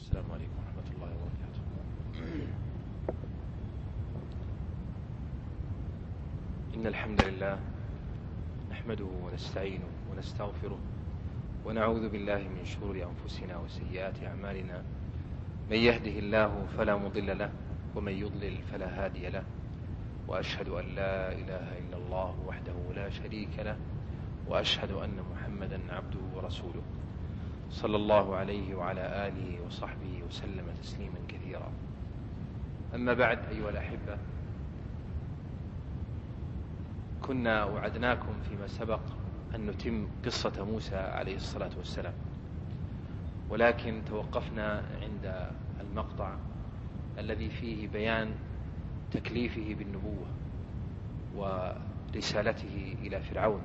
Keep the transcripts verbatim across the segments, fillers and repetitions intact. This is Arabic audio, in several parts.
السلام عليكم ورحمة الله وبركاته. إن الحمد لله نحمده ونستعينه ونستغفره ونعوذ بالله من شرور أنفسنا وسيئات أعمالنا. من يهده الله فلا مضل له ومن يضلل فلا هادي له، وأشهد أن لا إله إلا الله وحده لا شريك له، وأشهد أن محمدا عبده ورسوله صلى الله عليه وعلى آله وصحبه وسلم تسليما كثيرا. أما بعد، أيها الأحبة، كنا وعدناكم فيما سبق أن نتم قصة موسى عليه الصلاة والسلام، ولكن توقفنا عند المقطع الذي فيه بيان تكليفه بالنبوة ورسالته إلى فرعون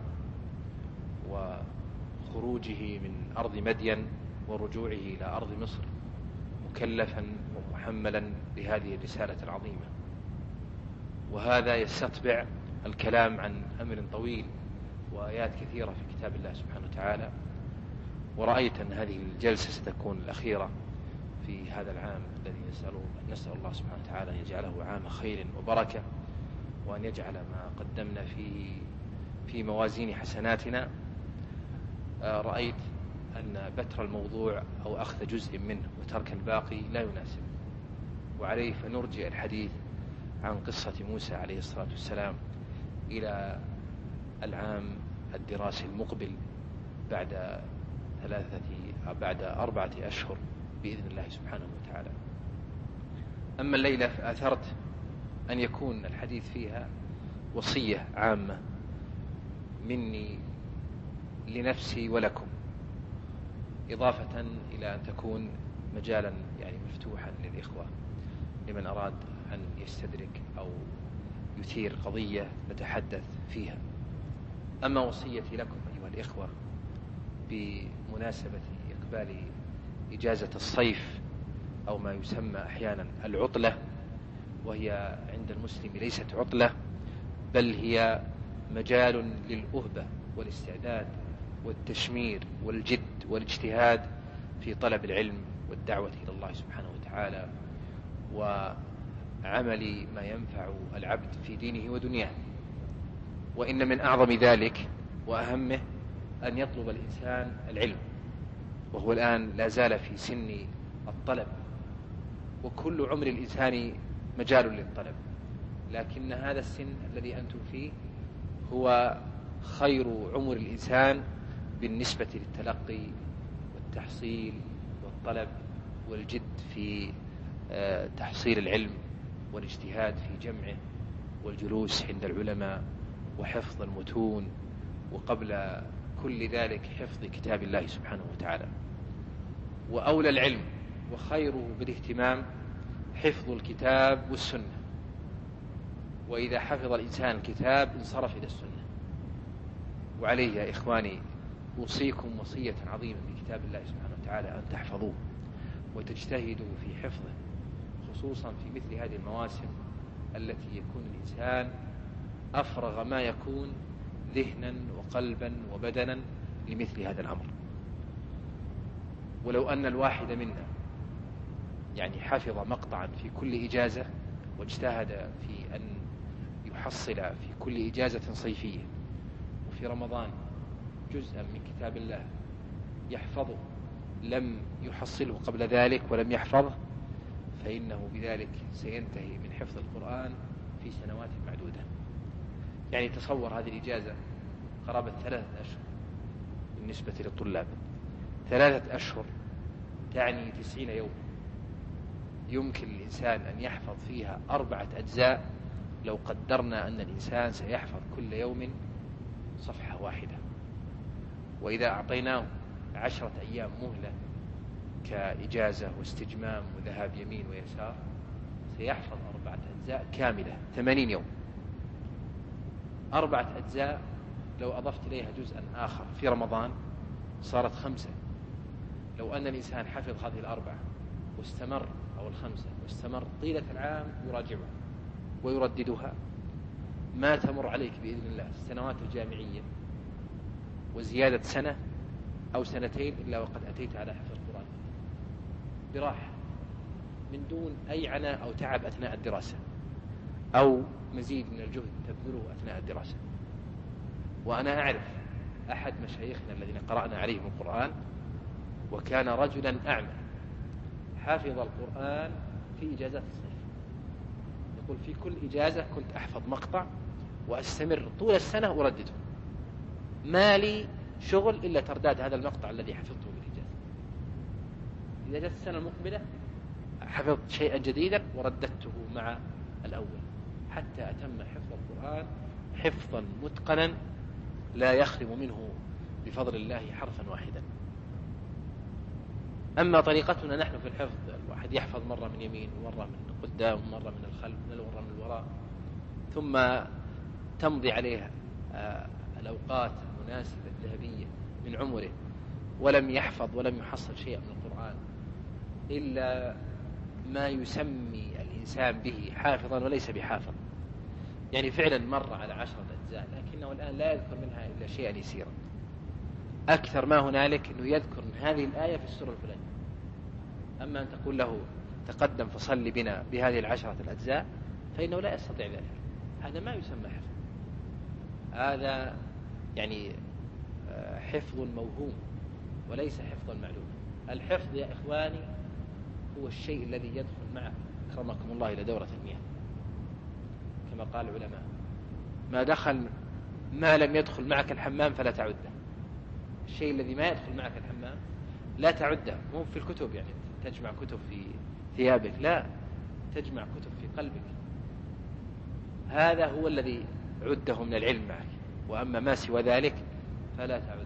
وخروجه من أرض مدين ورجوعه إلى أرض مصر مكلفا ومحملا بهذه الرسالة العظيمة. وهذا يستتبع الكلام عن أمر طويل وآيات كثيرة في كتاب الله سبحانه وتعالى. ورأيت أن هذه الجلسة ستكون الأخيرة في هذا العام الذي نسأل الله سبحانه وتعالى أن يجعله عام خير وبركة، وأن يجعل ما قدمنا فيه في موازين حسناتنا. رأيت أن بتر الموضوع أو أخذ جزء منه وترك الباقي لا يناسب، وعليه فنرجع الحديث عن قصة موسى عليه الصلاة والسلام إلى العام الدراسي المقبل بعد ثلاثة بعد أربعة أشهر بإذن الله سبحانه وتعالى. أما الليلة فآثرت أن يكون الحديث فيها وصية عامة مني لنفسي ولكم، إضافة إلى أن تكون مجالا يعني مفتوحا للإخوة لمن أراد أن يستدرك أو يثير قضية نتحدث فيها. أما وصيتي لكم أيها الإخوة بمناسبة إقبال إجازة الصيف أو ما يسمى أحيانا العطلة، وهي عند المسلم ليست عطلة بل هي مجال للأهبة والاستعداد والتشمير والجد والاجتهاد في طلب العلم والدعوة إلى الله سبحانه وتعالى وعمل ما ينفع العبد في دينه ودنياه. وإن من أعظم ذلك وأهمه أن يطلب الإنسان العلم، وهو الآن لا زال في سن الطلب، وكل عمر الإنسان مجال للطلب، لكن هذا السن الذي أنتم فيه هو خير عمر الإنسان بالنسبة للتلقي والتحصيل والطلب والجد في تحصيل العلم والاجتهاد في جمعه والجلوس عند العلماء وحفظ المتون، وقبل كل ذلك حفظ كتاب الله سبحانه وتعالى. وأولى العلم وخيره بالاهتمام حفظ الكتاب والسنة، وإذا حفظ الإنسان الكتاب انصرف إلى السنة. وعليه يا إخواني أوصيكم وصية عظيمة بكتاب الله سبحانه وتعالى أن تحفظوه وتجتهدوا في حفظه، خصوصا في مثل هذه المواسم التي يكون الإنسان أفرغ ما يكون ذهنا وقلبا وبدنا لمثل هذا الأمر. ولو أن الواحد منا يعني حفظ مقطعا في كل إجازة واجتهد في أن يحصل في كل إجازة صيفية وفي رمضان جزءا من كتاب الله يحفظه لم يحصله قبل ذلك ولم يحفظه، فإنه بذلك سينتهي من حفظ القرآن في سنوات معدودة. يعني تصور هذه الإجازة قرابة ثلاثة أشهر بالنسبة للطلاب، ثلاثة أشهر تعني تسعين يوم، يمكن للإنسان أن يحفظ فيها أربعة أجزاء لو قدرنا أن الإنسان سيحفظ كل يوم صفحة واحدة. وإذا أعطيناه عشرة أيام مهلة كإجازة واستجمام وذهاب يمين ويسار سيحفظ أربعة أجزاء كاملة ثمانين يوم. أربعة أجزاء لو أضفت إليها جزءا آخر في رمضان صارت خمسة. لو أن الإنسان حفظ هذه الأربعة واستمر أو الخمسة واستمر طيلة العام يراجعها ويرددها، ما تمر عليك بإذن الله السنوات الجامعية وزيادة سنة أو سنتين إلا وقد أتيت على حفظ القرآن براحة. من دون أي عناء أو تعب أثناء الدراسة أو مزيد من الجهد تبذله أثناء الدراسة. وأنا أعرف أحد مشايخنا الذين قرأنا عليهم القرآن وكان رجلا أعمى حافظ القرآن في إجازات الصيف، يقول في كل إجازة كنت أحفظ مقطع وأستمر طول السنة أردده، ما لي شغل إلا ترداد هذا المقطع الذي حفظته بالإجازة. إذا جاءت السنة المقبلة حفظت شيئا جديدا ورددته مع الأول حتى أتم حفظ القرآن حفظا متقنا لا يخرم منه بفضل الله حرفا واحدا. أما طريقتنا نحن في الحفظ، الواحد يحفظ مرة من يمين ومرة من قدام ومرة من الخلف ومرة من الوراء، ثم تمضي عليه الأوقات المناسبة الذهبية من عمره ولم يحفظ ولم يحصل شيئا من القرآن إلا ما يسمي الإنسان به حافظا وليس بحافظ. يعني فعلا مر على عشرة أجزاء لكنه الآن لا يذكر منها إلا شيئا يسيرا. أكثر ما هنالك أنه يذكر من هذه الآية في السورة الفلانية، أما أن تقول له تقدم فصل بنا بهذه العشرة الأجزاء فإنه لا يستطيع ذلك. هذا ما يسمى حفظ، هذا يعني حفظ موهوم وليس حفظا معلوما. الحفظ يا إخواني هو الشيء الذي يدخل معك أكرمكم الله إلى دورة المياه، كما قال العلماء ما دخل ما لم يدخل معك الحمام فلا تعده. الشيء الذي ما يدخل معك الحمام لا تعده، مو في الكتب يعني تجمع كتب في ثيابك، لا، تجمع كتب في قلبك. هذا هو الذي عده من العلم معك، وأما ما سوى ذلك فلا تعده.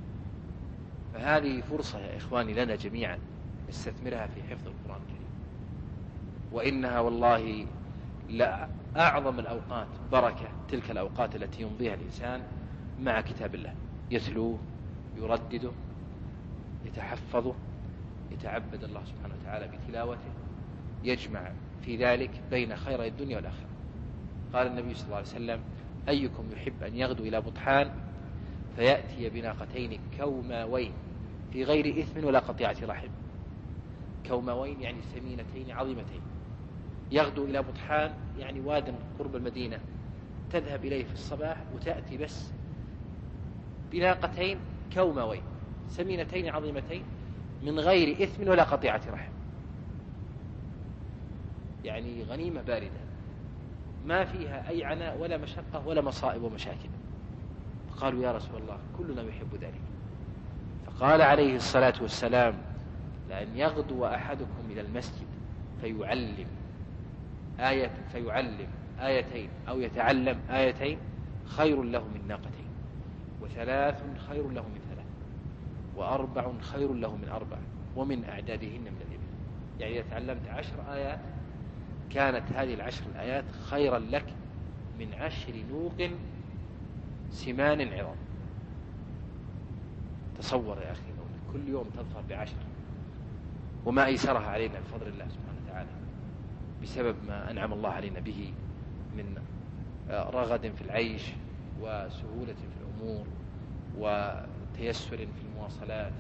فهذه فرصة يا إخواني لنا جميعا نستثمرها في حفظ القرآن الكريم، وإنها والله لا أعظم الأوقات بركة تلك الأوقات التي يمضيها الإنسان مع كتاب الله، يتلوه يردده يتحفظه يتعبد الله سبحانه وتعالى بتلاوته، يجمع في ذلك بين خير الدنيا والآخرة. قال النبي صلى الله عليه وسلم أيكم يحب أن يغدو إلى بطحان فيأتي بناقتين كوماوين في غير إثم ولا قطيعة رحم. كوماوين يعني سمينتين عظيمتين. يغدو إلى بطحان يعني واد قرب المدينة، تذهب إليه في الصباح وتأتي بس بناقتين كوماوين سمينتين عظيمتين من غير إثم ولا قطيعة رحم، يعني غنيمة باردة ما فيها أي عناء ولا مشقة ولا مصائب ومشاكل. فقالوا يا رسول الله كلنا يحب ذلك. فقال عليه الصلاة والسلام لأن يغدو أحدكم إلى المسجد فيعلم آية فيعلم آيتين أو يتعلم آيتين خير له من ناقتين، وثلاث خير له من ثلاث، وأربع خير له من أربع، ومن أعدادهن من الإبل. يعني إذا تعلمت عشر آيات كانت هذه العشر الآيات خيرا لك من عشر نوق سمان عظام. تصور يا أخي كل يوم تظفر بعشر، وما أيسرها علينا بفضل الله سبحانه وتعالى بسبب ما أنعم الله علينا به من رغد في العيش وسهولة في الأمور وتيسر في المواصلات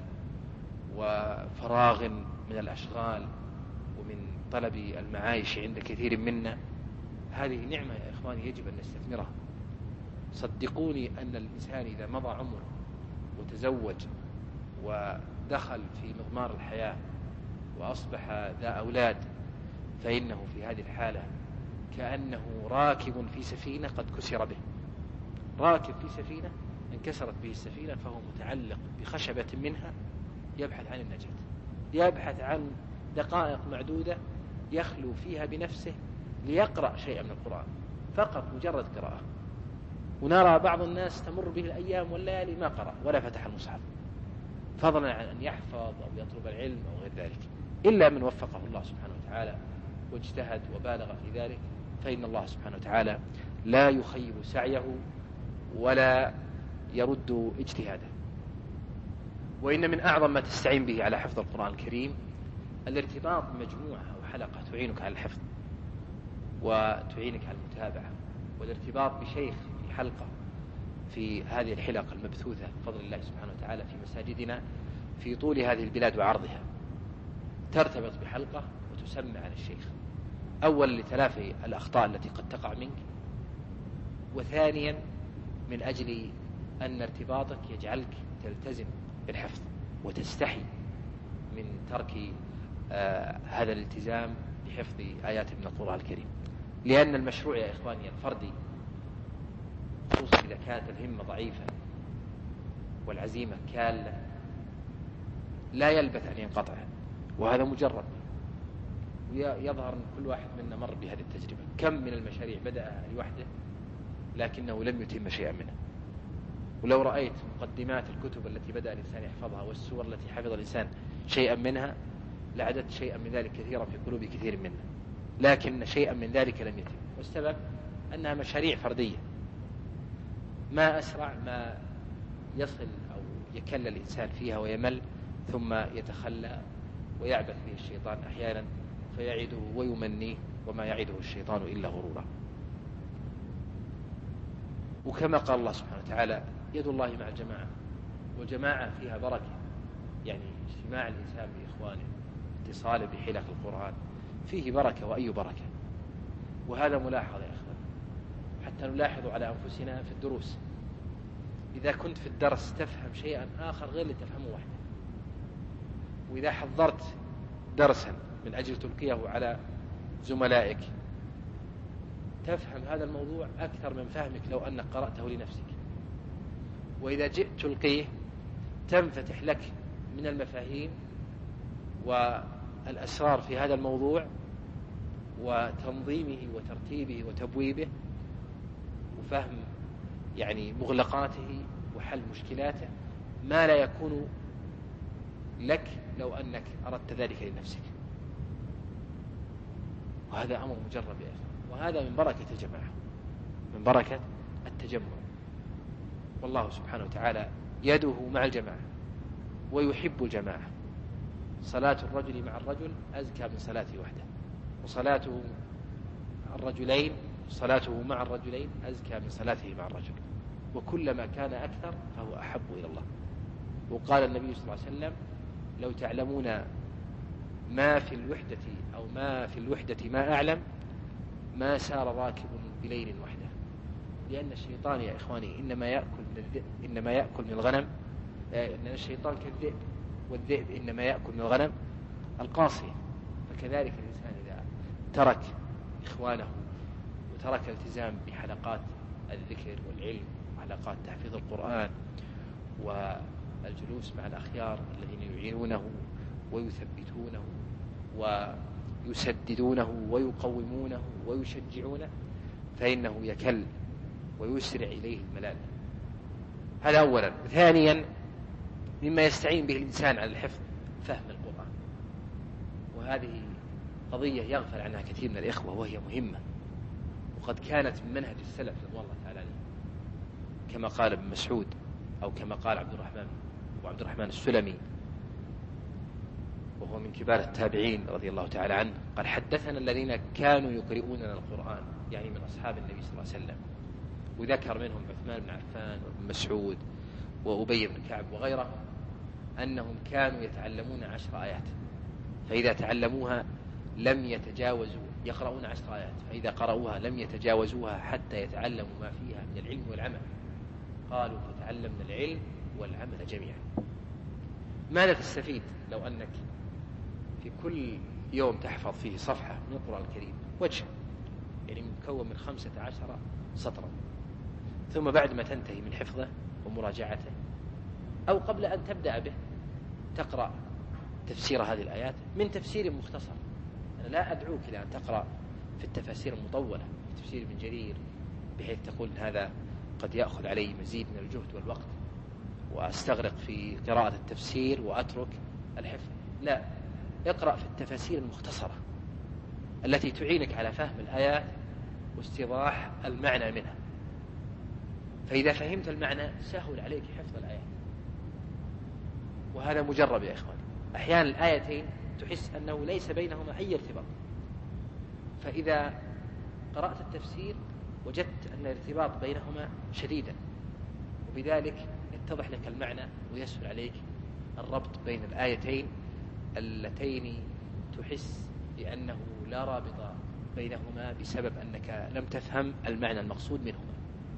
وفراغ من الأشغال ومن طلب المعايش عند كثير منا. هذه نعمة يا إخواني يجب أن نستثمرها. صدقوني أن الإنسان إذا مضى عمره وتزوج ودخل في مضمار الحياة وأصبح ذا أولاد فإنه في هذه الحالة كأنه راكب في سفينة قد كسر به، راكب في سفينة انكسرت به السفينة فهو متعلق بخشبة منها يبحث عن النجاة، يبحث عن دقائق معدودة يخلو فيها بنفسه ليقرأ شيئا من القرآن فقط، مجرد قراءة. ونرى بعض الناس تمر به الأيام والليالي ما قرأ ولا فتح المصحف، فضلا عن أن يحفظ أو يطلب العلم أو غير ذلك، إلا من وفقه الله سبحانه وتعالى واجتهد وبالغ في ذلك، فإن الله سبحانه وتعالى لا يخيب سعيه ولا يرد اجتهاده. وإن من أعظم ما تستعين به على حفظ القرآن الكريم الارتباط بمجموعة أو حلقة تعينك على الحفظ وتعينك على المتابعة، والارتباط بشيخ في حلقة في هذه الحلق المبثوثة بفضل الله سبحانه وتعالى في مساجدنا في طول هذه البلاد وعرضها. ترتبط بحلقة تسمع عن الشيخ، أولا لتلافي الأخطاء التي قد تقع منك، وثانيا من أجل أن ارتباطك يجعلك تلتزم بالحفظ وتستحي من ترك آه هذا الالتزام بحفظ آيات من القرآن الكريم. لأن المشروع يا إخواني الفردي، خصوصا إذا كانت الهمة ضعيفة والعزيمة كالة، لا يلبث أن ينقطع، وهذا مجرب، ويظهر أن كل واحد منا مر بهذه التجربة. كم من المشاريع بدأها لوحده لكنه لم يتم شيئا منها. ولو رأيت مقدمات الكتب التي بدأ الإنسان يحفظها والسور التي حفظ الإنسان شيئا منها لعدت شيئا من ذلك كثيرا في قلوب كثير منا، لكن شيئا من ذلك لم يتم، والسبب أنها مشاريع فردية. ما أسرع ما يصل أو يكل الإنسان فيها ويمل، ثم يتخلى ويعبث به الشيطان أحيانا فيعده ويمنيه، وما يعده الشيطان إلا غرورا. وكما قال الله سبحانه وتعالى: يد الله مع الجماعة، والجماعة فيها بركة، يعني اجتماع الإنسان بإخوانه، اتصاله بحلق القرآن فيه بركة، وأي بركة. وهذا ملاحظ يا أخوان، حتى نلاحظ على أنفسنا في الدروس. إذا كنت في الدرس تفهم شيئا آخر غير اللي تفهمه وحده، وإذا حضرت درسا من أجل تلقيه على زملائك تفهم هذا الموضوع أكثر من فهمك لو أنك قرأته لنفسك. وإذا جئت تلقيه تنفتح لك من المفاهيم والأسرار في هذا الموضوع وتنظيمه وترتيبه وتبويبه وفهم يعني مغلقاته وحل مشكلاته ما لا يكون لك لو أنك أردت ذلك لنفسك. وهذا أمر مجرب يا أخي، وهذا من بركة الجماعة، من بركة التجمع. والله سبحانه وتعالى يده مع الجماعة ويحب الجماعة. صلاة الرجل مع الرجل أزكى من صلاته وحده، وصلاته الرجلين صلاته مع الرجلين أزكى من صلاته مع الرجل، وكلما كان أكثر فهو أحب إلى الله. وقال النبي صلى الله عليه وسلم: لو تعلمون ما في الوحدة أو ما في الوحدة ما أعلم ما سار راكب بليل وحده. لأن الشيطان يا إخواني إنما يأكل من الذئب إنما يأكل من الغنم، إن الشيطان كالذئب، والذئب إنما يأكل من الغنم القاصية. فكذلك الإنسان إذا ترك إخوانه وترك الالتزام بحلقات الذكر والعلم وحلقات تحفيظ القرآن والجلوس مع الأخيار الذين يعينونه ويثبتونه ويسددونه ويقومونه ويشجعونه، فإنه يكل ويسرع إليه الملال. هذا أولا. ثانيا مما يستعين به الإنسان على الحفظ فهم القرآن، وهذه قضية يغفل عنها كثير من الإخوة وهي مهمة، وقد كانت من منهج السلف رضوان الله تعالى عليه، كما قال ابن مسعود أو كما قال عبد الرحمن وعبد الرحمن السلمي وهو من كبار التابعين رضي الله تعالى عنه، قال: حدثنا الذين كانوا يقرؤوننا القرآن، يعني من أصحاب النبي صلى الله عليه وسلم، وذكر منهم عثمان بن عفان وابن مسعود وأبي بن كعب وغيرهم، أنهم كانوا يتعلمون عشر آيات، فإذا تعلموها لم يتجاوزوا يقرؤون عشر آيات فإذا قرأوها لم يتجاوزوها حتى يتعلموا ما فيها من العلم والعمل. قالوا: فتعلمنا العلم والعمل جميعا. ماذا تستفيد لو أنك في كل يوم تحفظ فيه صفحة من القرآن الكريم وجه، يعني مكون من خمسة عشر سطرا، ثم بعد ما تنتهي من حفظه ومراجعته أو قبل أن تبدأ به تقرأ تفسير هذه الآيات من تفسير مختصر. أنا لا أدعوك إلى أن تقرأ في التفاسير المطولة، في تفسير ابن جرير، بحيث تقول هذا قد يأخذ علي مزيد من الجهد والوقت وأستغرق في قراءة التفسير وأترك الحفظ. لا، اقرأ في التفاسير المختصرة التي تعينك على فهم الآيات واستيضاح المعنى منها، فإذا فهمت المعنى سهل عليك حفظ الآيات. وهذا مجرب يا إخوان، أحيانا الآيتين تحس أنه ليس بينهما أي ارتباط، فإذا قرأت التفسير وجدت أن الارتباط بينهما شديدا، وبذلك يتضح لك المعنى ويسهل عليك الربط بين الآيتين اللتين تحس لأنه لا رابط بينهما بسبب أنك لم تفهم المعنى المقصود منهما.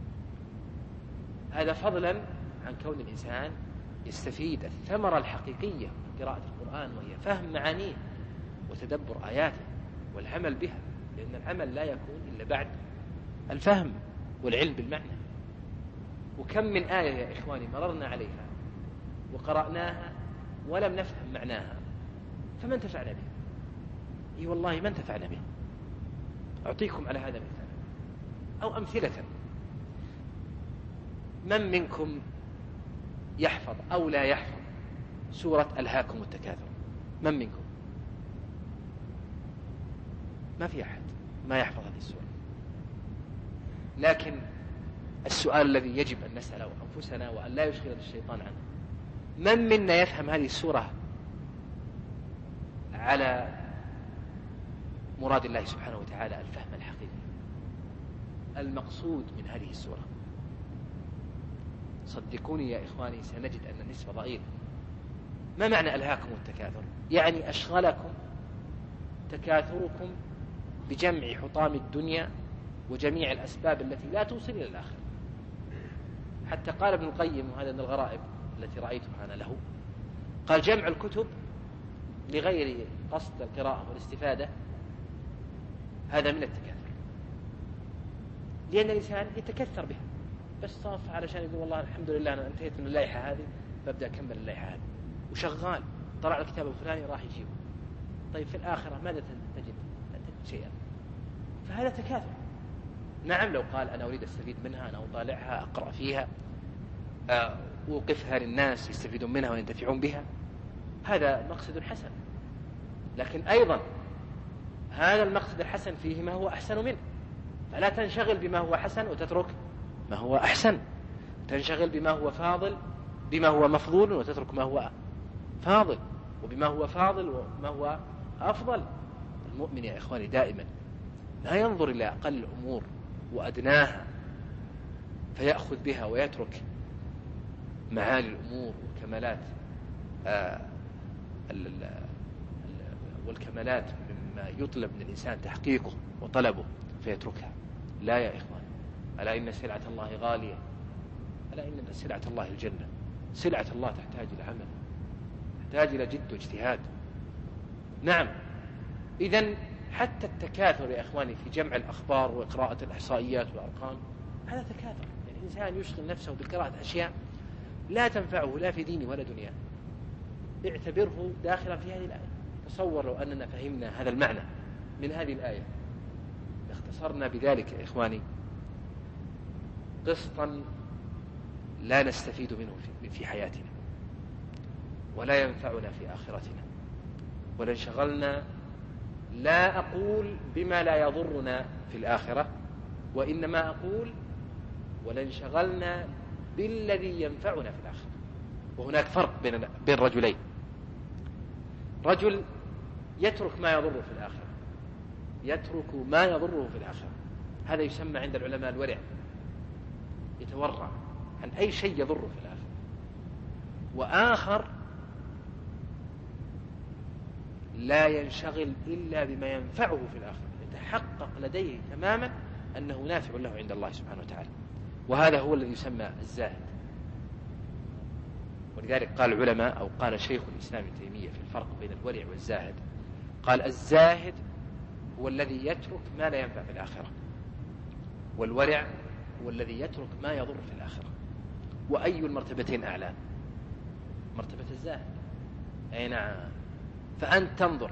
هذا فضلا عن كون الإنسان يستفيد الثمرة الحقيقية من قراءة القرآن، وهي فهم معانيه وتدبر آياته والعمل بها، لأن العمل لا يكون إلا بعد الفهم والعلم بالمعنى. وكم من آية يا إخواني مررنا عليها وقرأناها ولم نفهم معناها فما انتفعنا بها. اي والله ما انتفعنا بها. أعطيكم على هذا مثال أو أمثلة. من منكم يحفظ أو لا يحفظ سورة ألهاكم التكاثر؟ من منكم؟ ما في أحد ما يحفظ هذه السورة. لكن السؤال الذي يجب أن نسأله أنفسنا وأن لا يشغلنا الشيطان عنه: من منا يفهم هذه السورة على مراد الله سبحانه وتعالى الفهم الحقيقي المقصود من هذه السورة؟ صدقوني يا إخواني سنجد أن النسبة ضئيلة. ما معنى ألهاكم التكاثر؟ يعني أشغلكم تكاثركم بجمع حطام الدنيا وجميع الأسباب التي لا توصل إلى الآخر. حتى قال ابن القيم، وهذا من الغرائب التي رأيتها أنا له، قال: جمع الكتب لغير قصد القراءة والاستفادة هذا من التكاثر، لأن الإنسان يتكثر بها بس صاف علشان يقول والله الحمد لله أنا انتهيت من اللائحة هذه ببدأ أكمل اللائحة هذه، وشغال طلع الكتاب الفلاني راح يجيبه. طيب في الآخرة ماذا تجد؟ لا تجد شيئا. فهذا تكاثر. نعم لو قال أنا أريد أستفيد منها، أنا أطالعها، أقرأ فيها، أوقفها للناس يستفيدون منها وينتفعون بها، هذا مقصد حسن. لكن أيضا هذا المقصد الحسن فيه ما هو أحسن منه، فلا تنشغل بما هو حسن وتترك ما هو أحسن. تنشغل بما هو فاضل بما هو مفضول وتترك ما هو فاضل، وبما هو فاضل وما هو أفضل. المؤمن يا إخواني دائما لا ينظر إلى أقل الأمور وأدناها فيأخذ بها ويترك معالي الأمور والكمالات آه والكمالات مما يطلب من الإنسان تحقيقه وطلبه فيتركها. لا يا إخوان، ألا إن سلعة الله غالية، ألا إن سلعة الله الجنة. سلعة الله تحتاج إلى عمل، تحتاج إلى جد واجتهاد. نعم، إذن حتى التكاثر يا إخواني في جمع الأخبار وقراءة الإحصائيات والأرقام هذا تكاثر. يعني الإنسان يشغل نفسه بقراءة أشياء لا تنفعه لا في دينه ولا دنياه. اعتبره داخلا في هذه الآية. تصور لو أننا فهمنا هذا المعنى من هذه الآية اختصرنا بذلك يا إخواني قسطا لا نستفيد منه في حياتنا ولا ينفعنا في آخرتنا، ولانشغلنا لا أقول بما لا يضرنا في الآخرة، وإنما أقول ولانشغلنا بالذي ينفعنا في الآخرة. وهناك فرق بين بين رجلين: رجل يترك ما يضره في الآخرة، يترك ما يضره في الآخرة، هذا يسمى عند العلماء الورع، يتورع عن أي شيء يضره في الآخرة. وآخر لا ينشغل إلا بما ينفعه في الآخرة، يتحقق لديه تماما أنه نافع له عند الله سبحانه وتعالى، وهذا هو الذي يسمى الزاهد. ولذلك قال العلماء أو قال شيخ الإسلام ابن تيمية في الفرق بين الورع والزاهد، قال: الزاهد هو الذي يترك ما لا ينفع في الآخرة، والورع هو الذي يترك ما يضر في الآخرة. وأي المرتبتين أعلى؟ مرتبة الزاهد. أي نعم. فأنت تنظر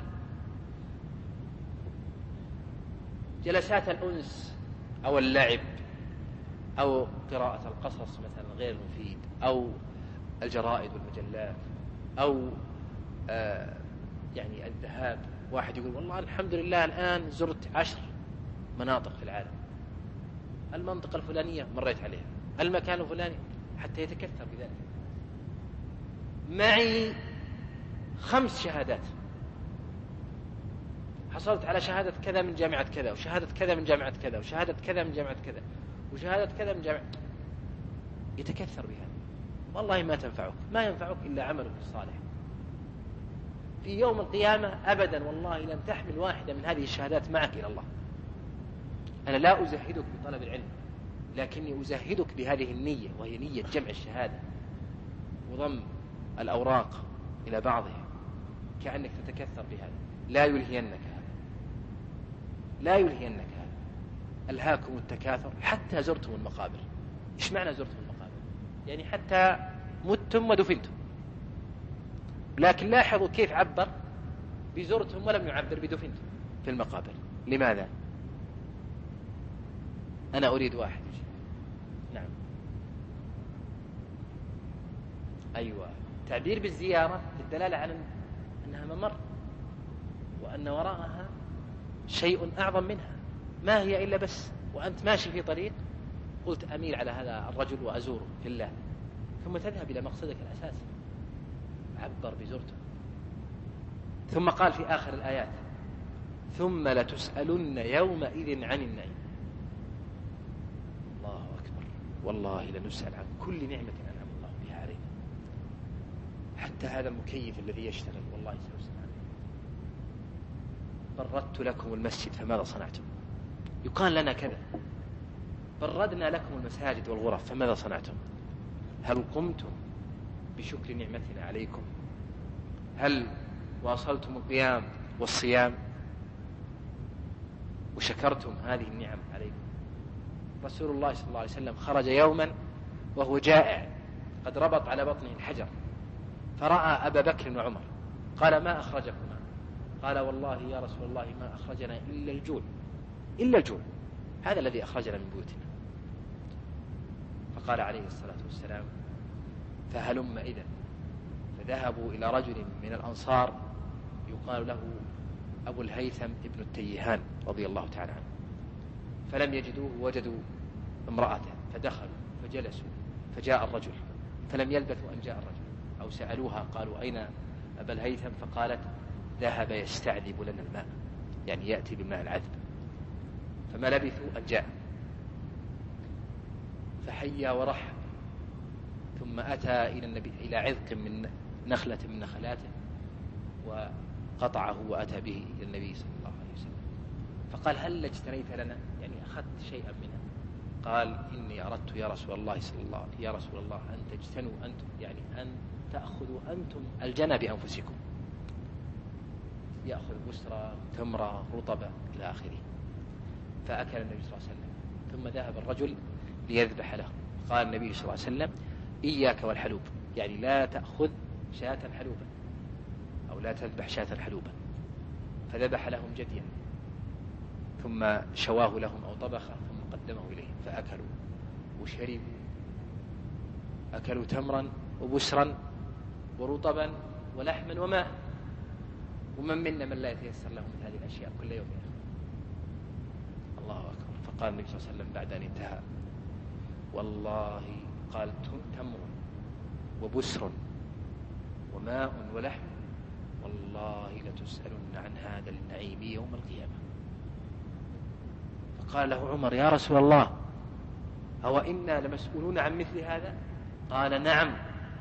جلسات الأنس أو اللعب أو قراءة القصص مثلا غير المفيد أو الجرائد والمجلات أو آه يعني الذهاب. واحد يقول والله الحمد لله الآن زرت عشر مناطق في العالم، المنطقة الفلانية مريت عليها، المكان الفلاني، حتى يتكثر بذلك. معي خمس شهادات، حصلت على شهادة كذا من جامعة كذا، وشهادة كذا من جامعة كذا، وشهادة كذا من جامعة كذا، وشهادة كذا من جامعة. يتكثر بها، والله ما تنفعك، ما ينفعك إلا عملك الصالح. في يوم القيامة أبدا والله لن تحمل واحدة من هذه الشهادات معك إلى الله. أنا لا أزهدك بطلب العلم، لكني أزهدك بهذه النية، وهي نية جمع الشهادة وضم الأوراق إلى بعضها، كأنك تتكثر بهذا. لا يلهينك هذا، لا يلهينك هذا. ألهاكم التكاثر حتى زرتم المقابر. إيش معنى زرتم المقابر؟ يعني حتى متم ودفنتم. لكن لاحظوا كيف عبر بزرتم ولم يعبر بدفنتم في المقابر. لماذا؟ أنا أريد واحد. نعم. أيوة، تعبير بالزيارة للدلالة على أنها ممر، وأن وراءها شيء أعظم منها. ما هي إلا بس وأنت ماشي في طريق قلت أميل على هذا الرجل وأزوره لله، ثم تذهب إلى مقصدك الأساسي. عبر بزرته. ثم قال في آخر الآيات: ثم لتسألن يومئذ عن النعيم. الله أكبر، والله لنسأل عن كل نعمة أنعم الله بها علينا. حتى هذا المكيف الذي يشتغل والله سنسأل عنه. بردت لكم المسجد فماذا صنعتم؟ يقال لنا كذا. بردنا لكم المساجد والغرف فماذا صنعتم؟ هل قمتم بشكر نعمتنا عليكم؟ هل واصلتم القيام والصيام وشكرتم هذه النعم عليكم؟ رسول الله صلى الله عليه وسلم خرج يوما وهو جائع، قد ربط على بطنه الحجر، فرأى أبا بكر وعمر. قال: ما أخرجكما؟ قال: والله يا رسول الله ما أخرجنا إلا الجوع، إلا الجوع، هذا الذي أخرجنا من بيوتنا. فقال عليه الصلاة والسلام: فهلم إذن. فذهبوا إلى رجل من الأنصار يقال له أبو الهيثم ابن التيهان رضي الله تعالى عنه، فلم يجدوه، وجدوا امرأته فدخلوا فجلسوا، فجاء الرجل، فلم يلبثوا أن جاء الرجل، أو سألوها قالوا: أين أبا الهيثم؟ فقالت: ذهب يستعذب لنا الماء، يعني يأتي بالماء العذب. فما لبثوا أن جاء، فحيا ورحب، ثم أتى إلى النبي إلى عذق من نخلة من نخلاته وقطعه وأتى به إلى النبي صلى الله عليه وسلم. فقال: هل اجتنيت لنا؟ يعني أخذت شيئا منها؟ قال: إني أردت يا رسول الله صلى الله يا رسول الله أن تجتنوا أنتم، يعني أن تأخذوا أنتم الجنى بأنفسكم. يأخذ بسرة، تمرة، رطبة إلى آخره. فأكل النبي صلى الله عليه وسلم، ثم ذهب الرجل ليذبح له. قال النبي صلى الله عليه وسلم: إياك والحلوب، يعني لا تأخذ شاة حلوبا، أو لا تذبح شاة حلوبا. فذبح لهم جديا، ثم شواه لهم أو طبخه، ثم قدمه إليهم فأكلوا وشربوا. أكلوا تمرا وبسرا ورطبا ولحما وماء. ومن منا من لا يتيسر له من هذه الأشياء كل يوم يأخذ. الله أكبر. فقال النبي صلى الله عليه وسلم بعد أن انتهى: والله، قال: تمر وبسر وماء ولحم، والله لتسألن عن هذا النعيم يوم القيامة. فقال له عمر: يا رسول الله، أو إنا لمسؤولون عن مثل هذا؟ قال: نعم،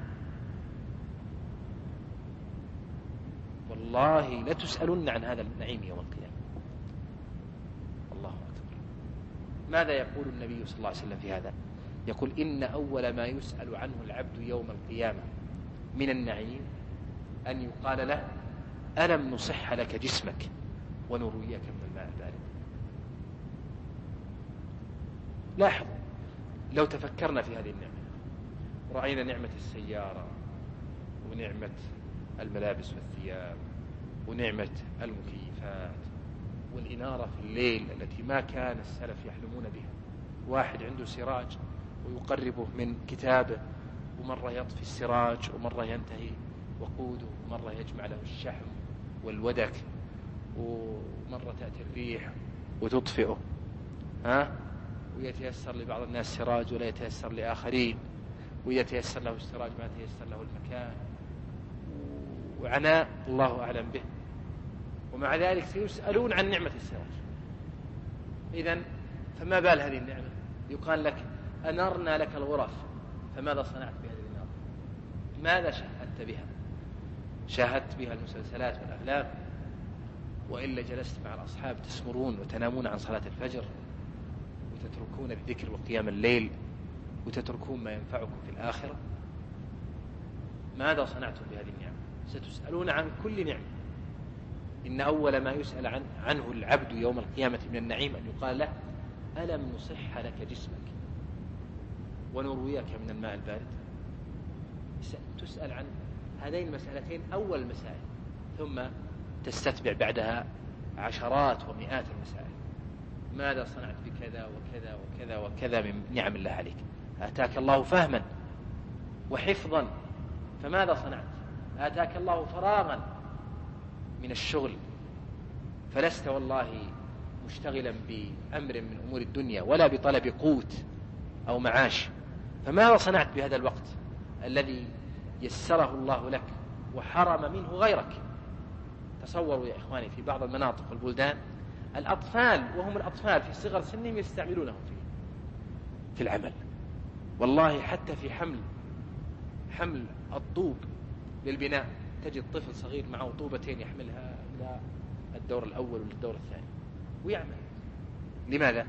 والله لتسألن عن هذا النعيم يوم القيامة. الله أكبر. ماذا يقول النبي صلى الله عليه وسلم في هذا؟ يقول: إن أول ما يسأل عنه العبد يوم القيامة من النعيم أن يقال له: ألم نصح لك جسمك ونرويك من الماء البارد. لاحظوا، لو تفكرنا في هذه النعمة ورأينا نعمة السيارة ونعمة الملابس والثياب ونعمة المكيفات والإنارة في الليل التي ما كان السلف يحلمون بها، واحد عنده سراج ويقربه من كتابه، ومرة يطفي السراج ومرة ينتهي وقوده، ومرة يجمع له الشحم والودك، ومرة تأتي الريح وتطفئه، ها؟ ويتيسر لبعض الناس سراج ولا يتيسر لآخرين، ويتيسر له السراج ما يتيسر له المكان، وعناء الله أعلم به. ومع ذلك سيسألون عن نعمة السراج. إذن فما بال هذه النعمة؟ يقال لك: أنرنا لك الغرف، فماذا صنعت بهذه النار؟ ماذا شهدت بها؟ شاهدت بها المسلسلات والأفلام، وإلا جلست مع الأصحاب تسمرون وتنامون عن صلاة الفجر، وتتركون الذكر وقيام الليل، وتتركون ما ينفعكم في الآخرة. ماذا صنعتم بهذه النعمة؟ ستسألون عن كل نعمة. إن أول ما يسأل عن عنه العبد يوم القيامة من النعيم أن يقال له: ألم نصح لك جسمك ونرويك من الماء البارد؟ تسأل عن هذين المسألتين أول المسائل، ثم تستتبع بعدها عشرات ومئات المسائل. ماذا صنعت بكذا وكذا وكذا وكذا من نعم الله عليك؟ آتاك الله فهما وحفظا، فماذا صنعت؟ آتاك الله فراغا من الشغل، فلست والله مشتغلا بأمر من أمور الدنيا ولا بطلب قوت أو معاش، فماذا صنعت بهذا الوقت الذي يسره الله لك وحرم منه غيرك؟ تصوروا يا إخواني في بعض المناطق والبلدان الأطفال وهم الأطفال في صغر سنهم يستعملونهم في في العمل. والله حتى في حمل حمل الطوب للبناء تجد طفل صغير معه طوبتين يحملها إلى الدور الأول والدور الثاني ويعمل. لماذا؟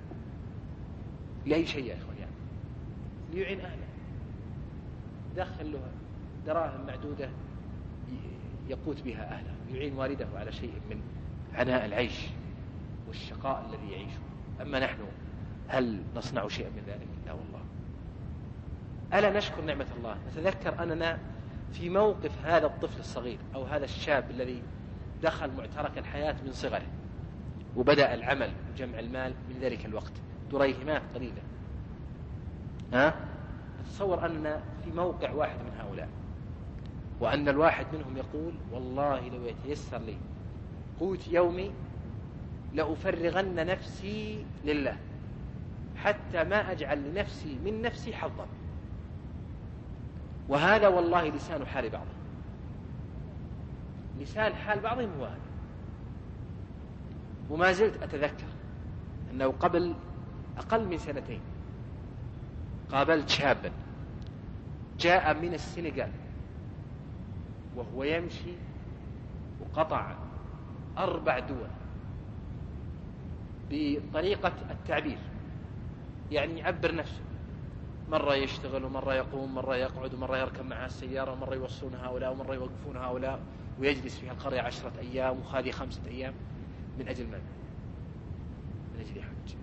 لأي شيء يا إخوان؟ يعني ليعين أهله، دخل له دراهم معدودة يقوت بها أهله، يعين والده على شيء من عناء العيش والشقاء الذي يعيشه. أما نحن هل نصنع شيئا من ذلك؟ لا والله. ألا نشكر نعمة الله؟ نتذكر أننا في موقف هذا الطفل الصغير أو هذا الشاب الذي دخل معترك الحياة من صغره وبدأ العمل وجمع المال من ذلك الوقت دريهمات قليلة. ها؟ نتصور أننا في موقع واحد من هؤلاء، وأن الواحد منهم يقول: والله لو يتيسر لي قوت يومي لأفرغن نفسي لله حتى ما أجعل لنفسي من نفسي حظا. وهذا والله لسان حال بعضهم، لسان حال بعضهم هو هذا. وما زلت أتذكر أنه قبل أقل من سنتين قابلت شابا جاء من السنغال وهو يمشي وقطع أربع دول بطريقة التعبير، يعني يعبر نفسه، مرة يشتغل ومرة يقوم، مرة يقعد، ومرة يركب معها السيارة، ومرة يوصلون هؤلاء ومرة يوقفون هؤلاء، ويجلس في القرية عشرة أيام وخاذي خمسة أيام من أجل من؟ من أجل يحج.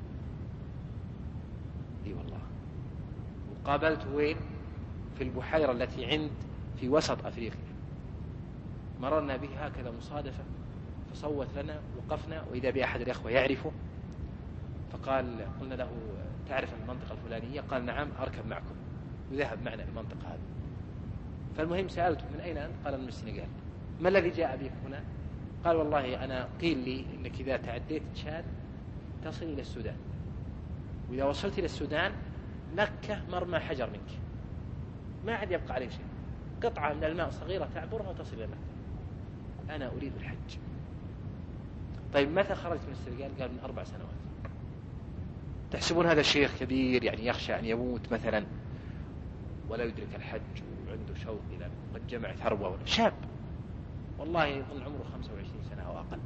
اي والله. وقابلت وين؟ في البحيرة التي عند في وسط أفريقيا، مررنا به هكذا مصادفة، فصوت لنا، وقفنا، وإذا بأحد الأخوة يعرفه، فقال: قلنا له: تعرف المنطقة الفلانية؟ قال: نعم، أركب معكم، وذهب معنا المنطقة هذه. فالمهم سألته: من أين أنت؟ قال: من السنغال. ما الذي جاء بك هنا؟ قال: والله أنا قيل لي إنك إذا تعديت تشاد تصل إلى السودان، وإذا وصلت إلى السودان مكة مرمى حجر منك، ما عاد يبقى عليه شيء، قطعة من الماء صغيرة تعبرها وتصل إلى مكة. أنا أريد الحج. طيب متى خرجت من السنغال؟ قال: من أربع سنوات. تحسبون هذا الشيخ كبير يعني يخشى أن يموت مثلا ولا يدرك الحج وعنده شوق إلى قد جمع ثروة؟ ولا شاب والله يظن عمره خمسة وعشرين سنة أو أقل.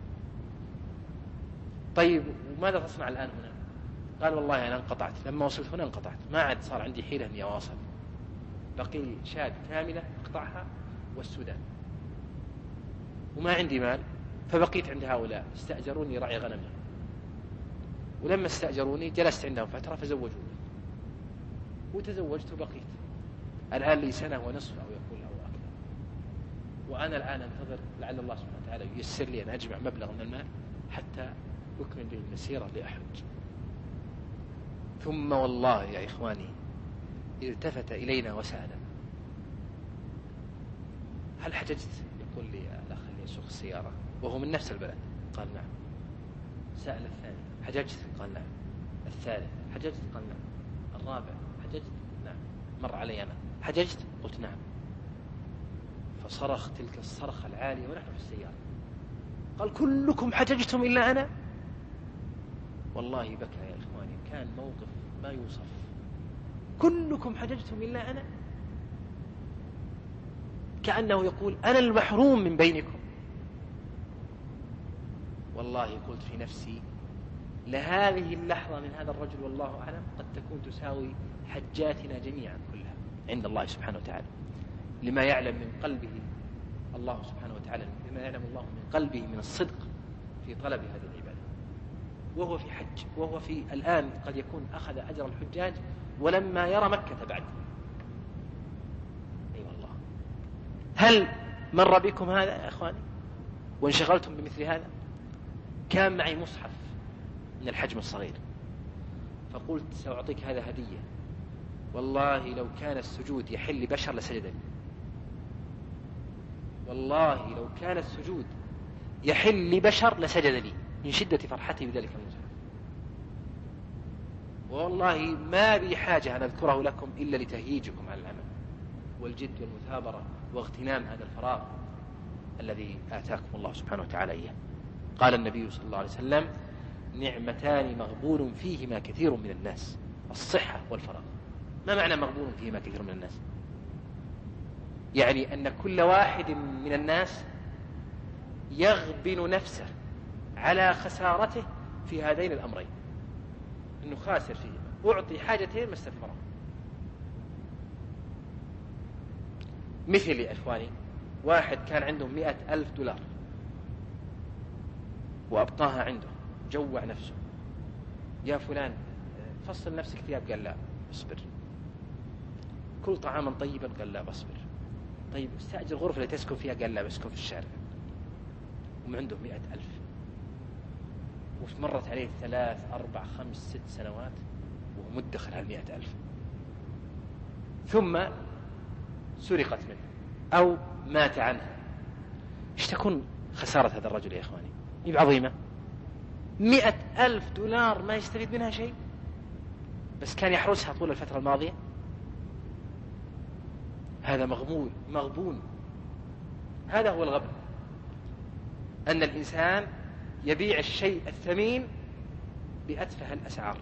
طيب وماذا تصنع الآن هنا؟ قال: والله أنا انقطعت، لما وصلت هنا انقطعت، ما عاد صار عندي حيلة أني أواصل، بقي شاد كاملة أقطعها والسودان، وما عندي مال، فبقيت عند هؤلاء استأجروني رعي غنمي، ولما استأجروني جلست عندهم فترة فزوجوني وتزوجت وبقيت. الآن لي سنة ونصف أو يقول أو أكثر، وأنا الآن أنتظر لعل الله سبحانه وتعالى ييسر لي أن أجمع مبلغ من المال حتى أكمل به المسيرة لأحج. ثم والله يا إخواني التفت إلينا وسألنا: هل حججت؟ يقول لي الأخ اللي يسوق السيارة وهو من نفس البلد. قال: نعم. سأل الثاني: حججت؟ قال: نعم. الثالث: حججت؟ قال: نعم. الرابع: حججت؟ نعم. مر علي أنا: حججت؟ قلت: نعم. فصرخ تلك الصرخة العالية ونحن في السيارة، قال: كلكم حججتم إلا أنا؟ والله بكى يا إخواني، كان موقف ما يوصف. كلكم حججتم إلا أنا؟ كأنه يقول أنا المحروم من بينكم. والله قلت في نفسي لهذه اللحظة من هذا الرجل والله أعلم قد تكون تساوي حجاتنا جميعا كلها عند الله سبحانه وتعالى، لما يعلم من قلبه الله سبحانه وتعالى، لما يعلم الله من قلبه من الصدق في طلب هذه العبادة. وهو في حج، وهو في الآن قد يكون أخذ أجر الحجاج ولما يرى مكة بعد. أي والله. هل مر بكم هذا يا أخواني وانشغلتم بمثل هذا؟ كان معي مصحف من الحجم الصغير، فقلت سأعطيك هذا هدية، والله لو كان السجود يحل بشر لسجد لي، والله لو كان السجود يحل لبشر لسجد لي من شدة فرحتي بذلك المصحف. والله ما بي حاجة أن أذكره لكم إلا لتهييجكم على العمل والجد والمثابرة واغتنام هذا الفراغ الذي آتاكم الله سبحانه وتعالى إياه. قال النبي صلى الله عليه وسلم: نعمتان مغبون فيهما كثير من الناس، الصحة والفراغ. ما معنى مغبون فيهما كثير من الناس؟ يعني أن كل واحد من الناس يغبن نفسه على خسارته في هذين الأمرين، أنه خاسر فيهما، أعطي حاجتين ما استثمره. مثل يا إخواني واحد كان عنده مئة ألف دولار وأبقاها عنده، جوع نفسه، يا فلان فصل نفسك ثياب، قال لا اصبر. كل طعاما طيبا، قال لا بصبر. طيب استأجر غرفة اللي تسكن فيها، قال لا بسكن في الشارع. وعنده مئة ألف، ومرت عليه ثلاث أربع خمس ست سنوات وهو مدخر هالمئة ألف، ثم سرقت منه أو مات عنها. ايش تكون خسارة هذا الرجل يا إخواني؟ يبقى عظيمة. مئة ألف دولار ما يستفيد منها شيء، بس كان يحرسها طول الفترة الماضية. هذا مغبون مغبون. هذا هو الغبن، أن الإنسان يبيع الشيء الثمين بأتفه الأسعار.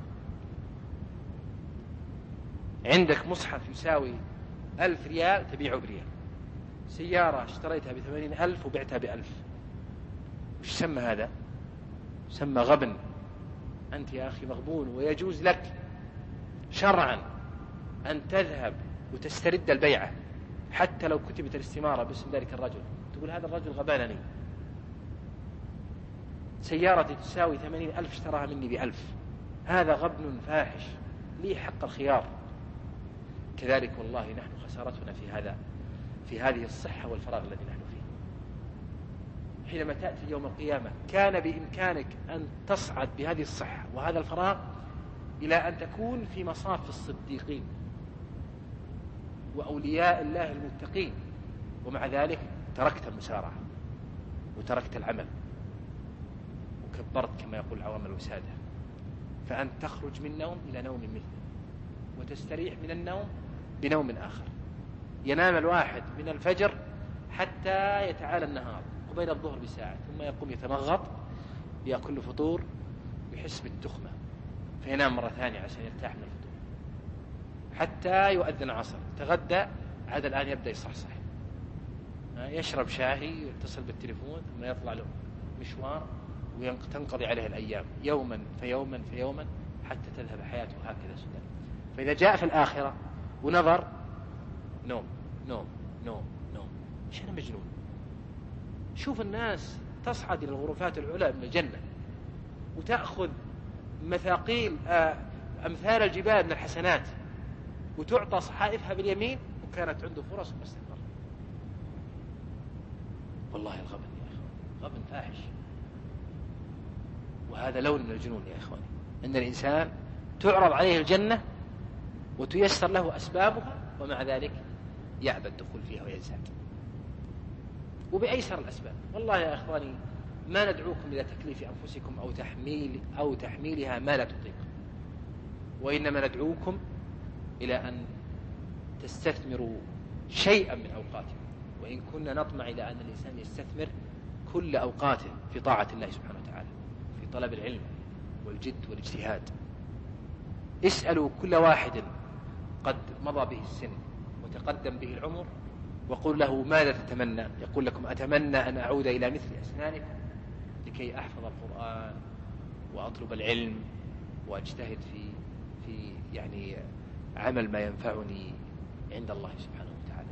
عندك مصحف يساوي ألف ريال تبيعه بريال، سيارة اشتريتها بثمانين ألف وبعتها بألف. وش سمى هذا؟ سمى غبن. أنت يا أخي مغبون، ويجوز لك شرعا أن تذهب وتسترد البيعة حتى لو كتبت الاستمارة باسم ذلك الرجل، تقول هذا الرجل غبانني، سيارتي تساوي ثمانين ألف اشتراها مني بألف. هذا غبن فاحش، لي حق الخيار. كذلك والله نحن خسارتنا في هذا في هذه الصحة والفراغ الذي نحن فيه. حينما تأتي يوم القيامة كان بإمكانك أن تصعد بهذه الصحة وهذا الفراغ إلى أن تكون في مصاف الصديقين وأولياء الله المتقين، ومع ذلك تركت المسارعة وتركت العمل وكبرت كما يقول عوام الوسادة. فأنت تخرج من نوم إلى نوم مثله، وتستريح من النوم بنوم آخر. ينام الواحد من الفجر حتى يتعالى النهار، وبين الظهر بساعة، ثم يقوم يتنغط يأكل فطور ويحس بالتخمة، فينام مرة ثانية عشان يرتاح من الفطور حتى يؤذن عصر. تغدى، عاد الآن يبدأ يصحصح، يشرب شاهي، يتصل بالتليفون، ثم يطلع له مشوار، وتنقضي عليه الأيام يوما فيوما فيوما حتى تذهب حياته هكذا سدى. فإذا جاء في الآخرة ونظر، نوم نوم نوم نوم. إيش أنا مجنون؟ شوف الناس تصعد إلى الغرفات العلى من الجنة وتأخذ مثاقيل أمثال الجبال من الحسنات وتعطى صحائفها باليمين، وكانت عنده فرص مستكبر. والله الغبن يا إخوان غبن فاحش. وهذا لون من الجنون يا إخواني، أن الإنسان تعرض عليه الجنة وتيسر له أسبابها، ومع ذلك يعبى الدخول فيها ويزهد وبأيسر الأسباب. والله يا إخواني ما ندعوكم إلى تكليف أنفسكم أو تحميل أو تحميلها ما لا تطيق، وإنما ندعوكم إلى أن تستثمروا شيئا من أوقاتكم، وإن كنا نطمع إلى أن الإنسان يستثمر كل أوقاته في طاعة الله سبحانه وتعالى، في طلب العلم والجد والاجتهاد. اسألوا كل واحد قد مضى به السن وتقدم به العمر وقل له ماذا تتمنى؟ يقول لكم أتمنى أن أعود إلى مثل أسنانكم لكي أحفظ القرآن وأطلب العلم وأجتهد في في يعني عمل ما ينفعني عند الله سبحانه وتعالى.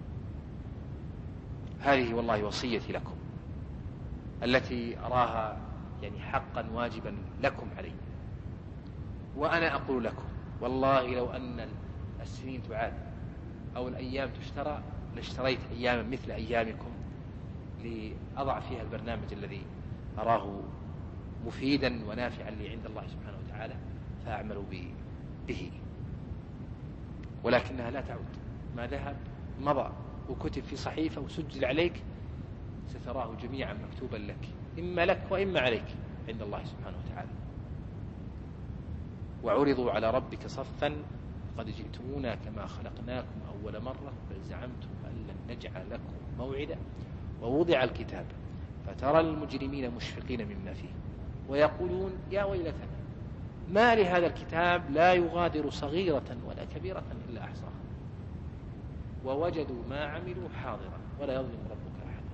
هذه والله وصيتي لكم التي أراها يعني حقا واجبا لكم علي. وأنا أقول لكم والله لو أن السنين تعاد أو الأيام تشترى لاشتريت أياما مثل أيامكم لأضع فيها البرنامج الذي أراه مفيدا ونافعا لي عند الله سبحانه وتعالى فأعمل به، ولكنها لا تعود. ما ذهب مضى وكتب في صحيفة وسجل عليك، ستراه جميعا مكتوبا لك، إما لك وإما عليك عند الله سبحانه وتعالى. وعرضوا على ربك صفا قد جئتمونا كما خلقناكم أول مرة بل زعمتم أن لن نجعل لكم موعدا ووضع الكتاب فترى المجرمين مشفقين مما فيه ويقولون يا ويلتنا ما لهذا الكتاب لا يغادر صغيرة ولا كبيرة إلا أحصاها ووجدوا ما عملوا حاضرا ولا يظلم ربك أحدا.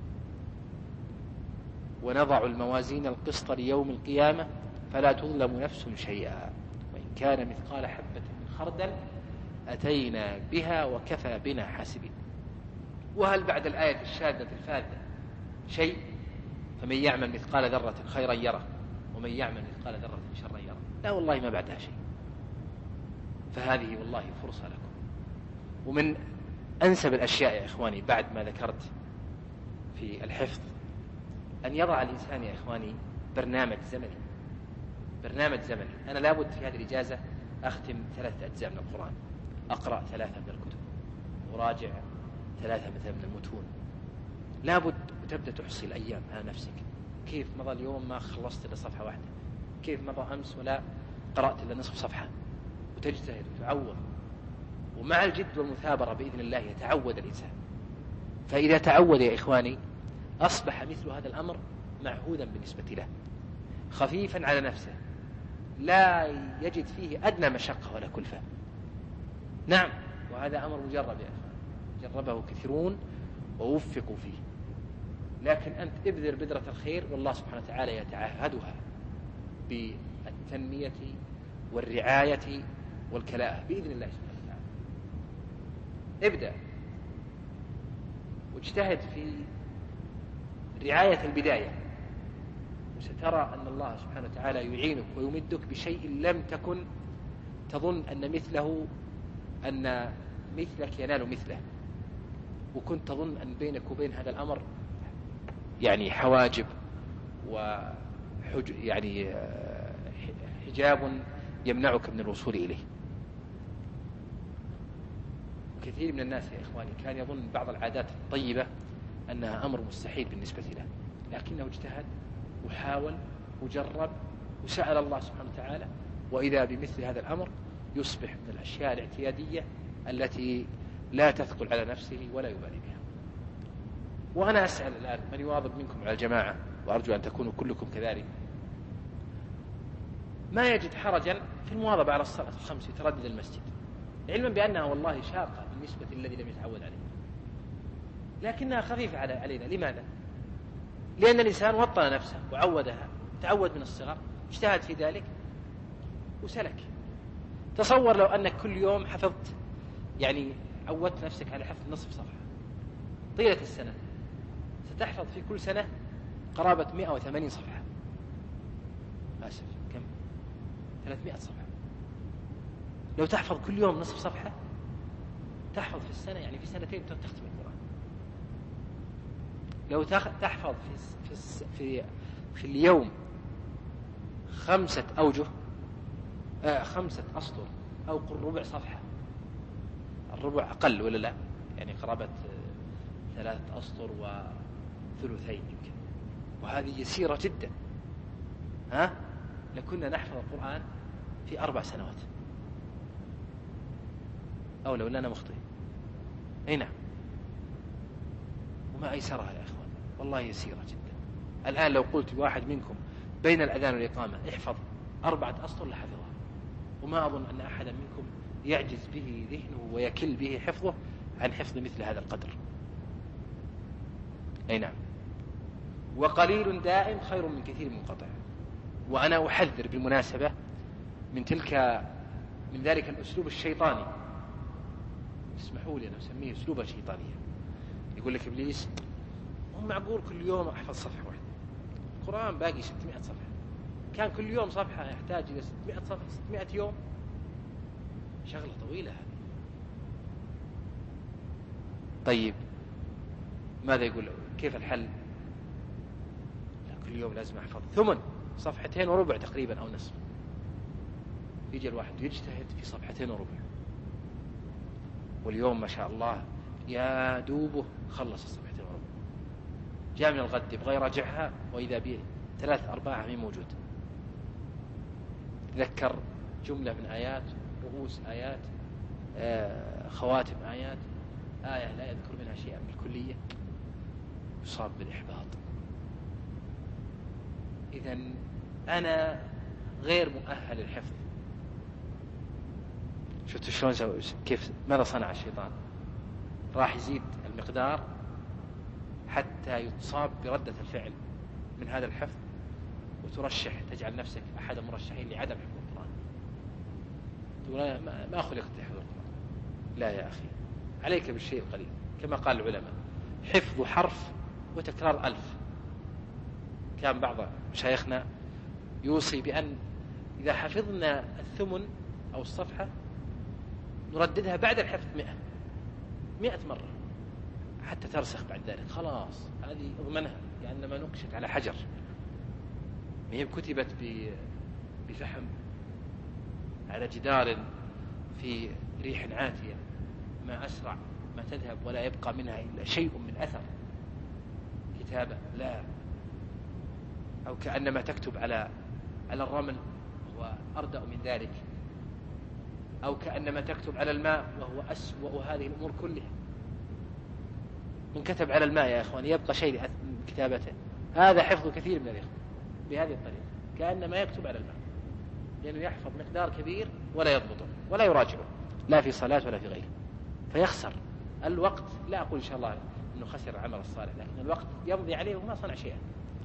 ونضع الموازين القسط ليوم القيامة فلا تظلم نفس شيئا وإن كان مثقال حبة من خردل أتينا بها وكفى بنا حاسبين. وهل بعد الآية الشاذة الفاذة شيء؟ فمن يعمل مثقال ذرة خيرا يره ومن يعمل مثقال ذرة شرا يره. لا والله ما بعدها شيء. فهذه والله فرصة لكم. ومن أنسب الأشياء يا إخواني بعد ما ذكرت في الحفظ أن يضع الإنسان يا إخواني برنامج زمني. برنامج زمني. أنا لابد في هذه الإجازة أختم ثلاثة أجزاء من القرآن، أقرأ ثلاثة من الكتب، أراجع ثلاثة مثلا من المتون. لابد وتبدأ تحصي الأيام على نفسك، كيف مضى اليوم ما خلصت إلا صفحة واحدة، كيف مضى أمس ولا قرأت إلا نصف صفحة، وتجتهد وتعوض. ومع الجد والمثابرة بإذن الله يتعود الإنسان. فإذا تعود يا إخواني أصبح مثل هذا الأمر معهودا بالنسبة له، خفيفا على نفسه، لا يجد فيه أدنى مشقة ولا كلفة. نعم، وهذا أمر مجرب يا إخوان، جربه كثيرون ووفقوا فيه. لكن أنت ابذر بذرة الخير والله سبحانه وتعالى يتعهدها بالتنمية والرعاية والكلاءة بإذن الله سبحانه وتعالى. ابدأ واجتهد في رعاية البداية، وسترى أن الله سبحانه وتعالى يعينك ويمدك بشيء لم تكن تظن أن مثله أن مثلك ينال مثله، وكنت تظن أن بينك وبين هذا الأمر يعني حواجب وحج يعني حجاب يمنعك من الوصول إليه. كثير من الناس يا إخواني كان يظن بعض العادات الطيبة أنها أمر مستحيل بالنسبة له، لكنه اجتهد وحاول وجرب وسأل الله سبحانه وتعالى، وإذا بمثل هذا الأمر يصبح من الأشياء الاعتيادية التي لا تثقل على نفسه ولا يبالي بها. وأنا أسأل الآن من يواظب منكم على الجماعة، وأرجو أن تكونوا كلكم كذلك، ما يجد حرجا في المواظبة على الصلاة الخمس يتردد المسجد، علما بأنها والله شاقة بالنسبة للذي لم يتعود عليه، لكنها خفيفة علينا. لماذا؟ لأن الإنسان وطن نفسه وعودها، تعود من الصغر، اجتهد في ذلك وسلك. تصور لو أنك كل يوم حفظت، يعني عودت نفسك على حفظ نصف صفحة طيلة السنة، ستحفظ في كل سنة قرابة مئة وثمانين صفحة. آسف، كم؟ ثلاثمائة صفحة. لو تحفظ كل يوم نصف صفحة تحفظ في السنة، يعني في سنتين تختم القرآن. لو تحفظ في في في اليوم خمسة أوجه آه خمسة أسطر أو قل ربع صفحة، الربع أقل ولا لا؟ يعني قرابة ثلاثة أسطر وثلثين يمكن، وهذه يسيرة جدا. ها؟ لكنا نحفظ القرآن في أربع سنوات، أو لو أنا مخطئ. أي نعم. وما أيسرها يا إخوان، والله يسيرة جدا. الآن لو قلت واحد منكم بين الأذان والإقامة احفظ أربعة أسطر لحفظها، وما أظن أن أحدا منكم يعجز به ذهنه ويكل به حفظه عن حفظ مثل هذا القدر. أي نعم. وقليل دائم خير من كثير منقطع. وأنا أحذر بالمناسبة من تلك من ذلك الأسلوب الشيطاني، اسمحوا لي أنا أسميه أسلوبا شيطانيا. يقول لك إبليس هم معقول كل يوم أحفظ صفحة واحدة؟ القرآن باقي ستمائة صفحة، كان كل يوم صفحة يحتاج إلى ستمائة صفحة ستمائة يوم، شغلة طويلة هذه. طيب ماذا يقول؟ كيف الحل؟ لا كل يوم لازم أحفظ ثمن صفحتين وربع تقريبا أو نصف. يجي الواحد يجتهد في صفحتين وربع، واليوم ما شاء الله يا دوبه خلص الصفحتين وربع، جاء من الغد يبغى يراجعها وإذا به ثلاث أرباعها مين موجود. تذكر جملة من آيات، رؤوس آيات، آه خواتم آيات، آية لا يذكر منها شيئا بالكلية، يصاب بالإحباط. إذن أنا غير مؤهل للحفظ. شفتوا شلون سوي؟ كيف ماذا صنع الشيطان؟ راح يزيد المقدار حتى يتصاب بردة الفعل من هذا الحفظ، وترشح تجعل نفسك أحد المرشحين لعدم حفظ القرآن. تقول ما, ما خلقت لحفظ القرآن. لا يا أخي، عليك بالشيء القليل كما قال العلماء، حفظ حرف وتكرار ألف. كان بعض مشايخنا يوصي بأن إذا حفظنا الثمن أو الصفحة نرددها بعد الحفظ مئة مئة مرة حتى ترسخ بعد ذلك. خلاص هذه اضمنها كأنما نقشت على حجر، ما هي كتبت بفحم على جدار في ريح عاتية، ما أسرع ما تذهب ولا يبقى منها إلا شيء من أثر كتابة. لا، أو كأنما تكتب على على الرمل وهو أردأ من ذلك، أو كأنما تكتب على الماء وهو أسوأ هذه الأمور كلها. من كتب على الماء يا إخوان يبقى شيء من كتابته. هذا حفظ كثير من الإخوة بهذه الطريقة، كأنما يكتب على الماء، لأنه يحفظ مقدار كبير ولا يضبطه ولا يراجعه، لا في صلاة ولا في غيره، فيخسر الوقت. لا أقول إن شاء الله أنه خسر العمل الصالح، لكن الوقت يمضي عليه وما صنع شيئا.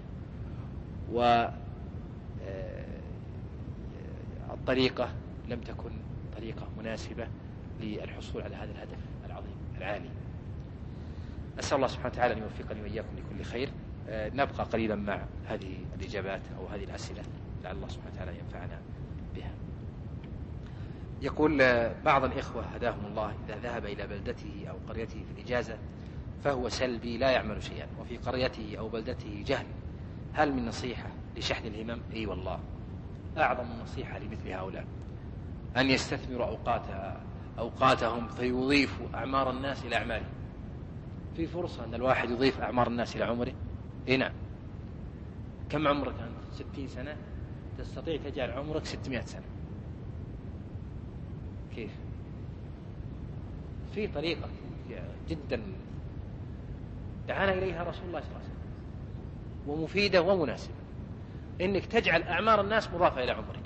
والطريقة لم تكن طريقة مناسبة للحصول على هذا الهدف العظيم العالي. أسأل الله سبحانه وتعالى أن يوفقني وإياكم لكل خير. نبقى قليلا مع هذه الإجابات أو هذه الأسئلة لعل الله سبحانه وتعالى ينفعنا بها. يقول بعض الإخوة هداهم الله إذا ذهب إلى بلدته أو قريته في الإجازة فهو سلبي لا يعمل شيئا، وفي قريته أو بلدته جهل، هل من نصيحة لشحن الهمم؟ أي والله أعظم النصيحة لمثل هؤلاء أن يستثمروا أوقاتها أوقاتهم فيضيفوا أعمار الناس إلى أعماله. في فرصة أن الواحد يضيف أعمار الناس إلى عمره. إيه نعم. كم عمرك أنت؟ ستين سنة، تستطيع تجعل عمرك ستمائة سنة. كيف؟ في طريقة جدا دعانا إليها رسول الله صلى الله عليه وسلم ومفيدة ومناسبة، إنك تجعل أعمار الناس مضافة إلى عمرك.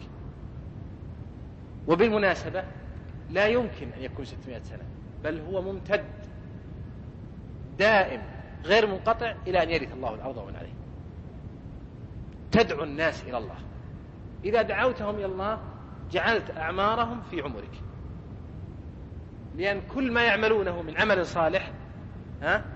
وبالمناسبة لا يمكن أن يكون ستمائة سنة، بل هو ممتد دائم غير منقطع إلى أن يرث الله الأرض ومن عليه. تدعو الناس إلى الله، إذا دعوتهم إلى الله جعلت أعمارهم في عمرك، لأن كل ما يعملونه من عمل صالح ها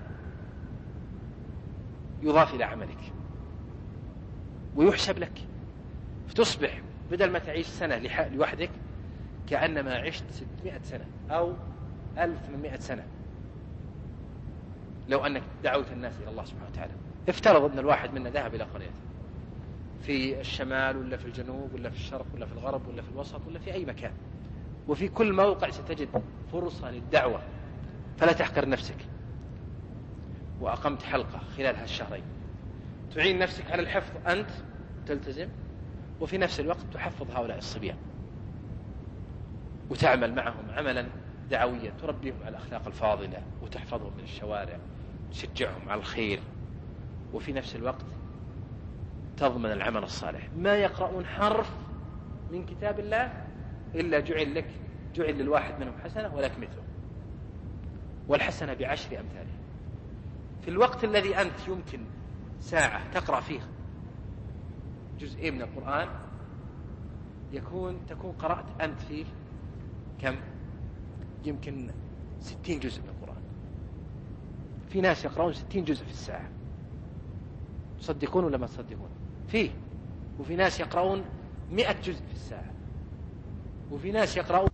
يضاف إلى عملك ويحسب لك، فتصبح بدل ما تعيش سنة لوحدك كأنما عشت ستمائة سنة أو ألف وثمانمائة سنة لو أنك دعوت الناس إلى الله سبحانه وتعالى. افترض أن الواحد منا ذهب إلى قريته في الشمال ولا في الجنوب ولا في الشرق ولا في الغرب ولا في الوسط ولا في أي مكان، وفي كل موقع ستجد فرصة للدعوة، فلا تحقر نفسك. وأقمت حلقة خلال هالشهرين تعين نفسك على الحفظ، أنت تلتزم وفي نفس الوقت تحفظ هؤلاء الصبيان وتعمل معهم عملا دعويا تربيهم على الأخلاق الفاضلة وتحفظهم من الشوارع، تشجعهم على الخير، وفي نفس الوقت تضمن العمل الصالح. ما يقرؤون حرف من كتاب الله إلا جعل لك جعل للواحد منهم حسنة ولك مثله. والحسنة بعشر أمثالها. في الوقت الذي أنت يمكن ساعة تقرأ فيه جزئين من القرآن يكون تكون قرأت أنت فيه كم؟ يمكن ستين جزء من القرآن. في ناس يقرؤون ستين جزء في الساعة، تصدقون ولا ما تصدقون؟ فيه. وفي ناس يقرؤون مئة جزء في الساعة، وفي ناس يقرؤون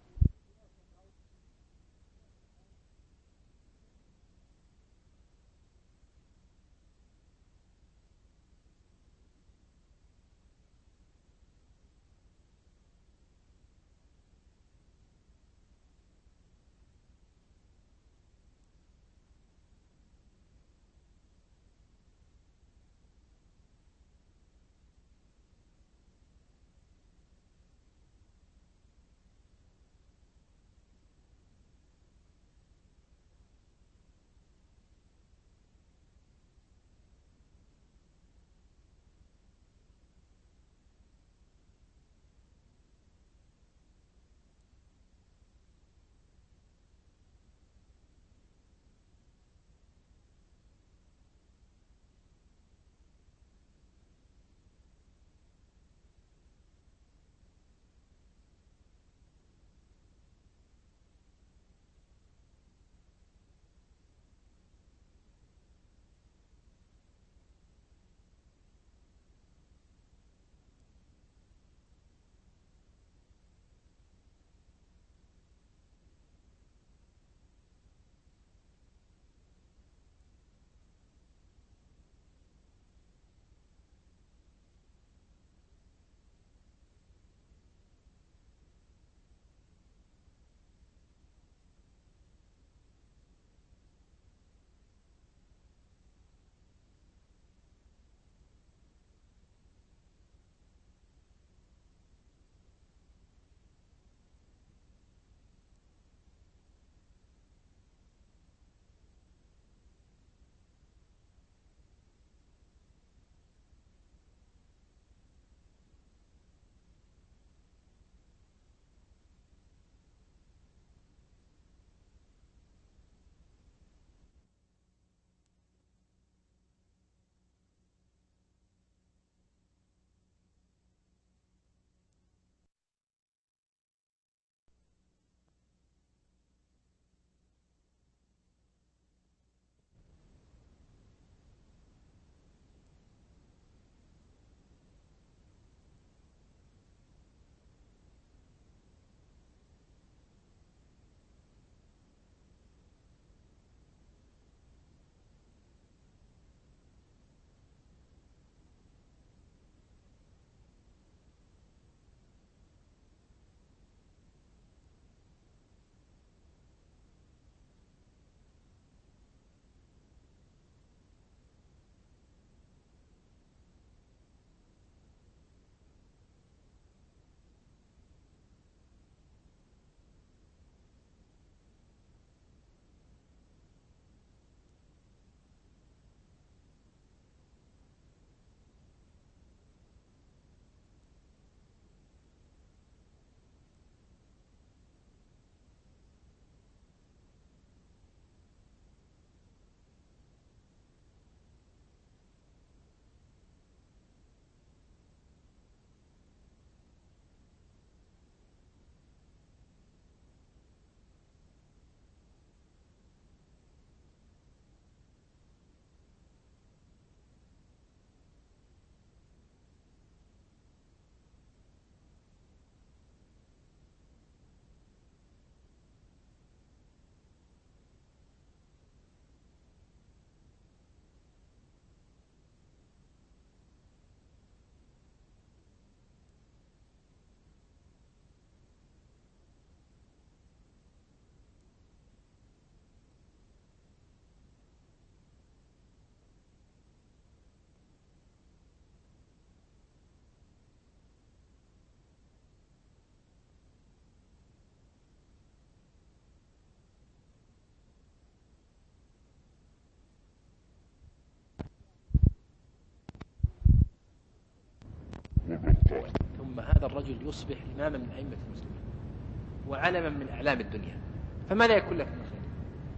ثم هذا الرجل يصبح إماما من أئمة المسلمين وعلما من أعلام الدنيا، فماذا يكون لك من خير؟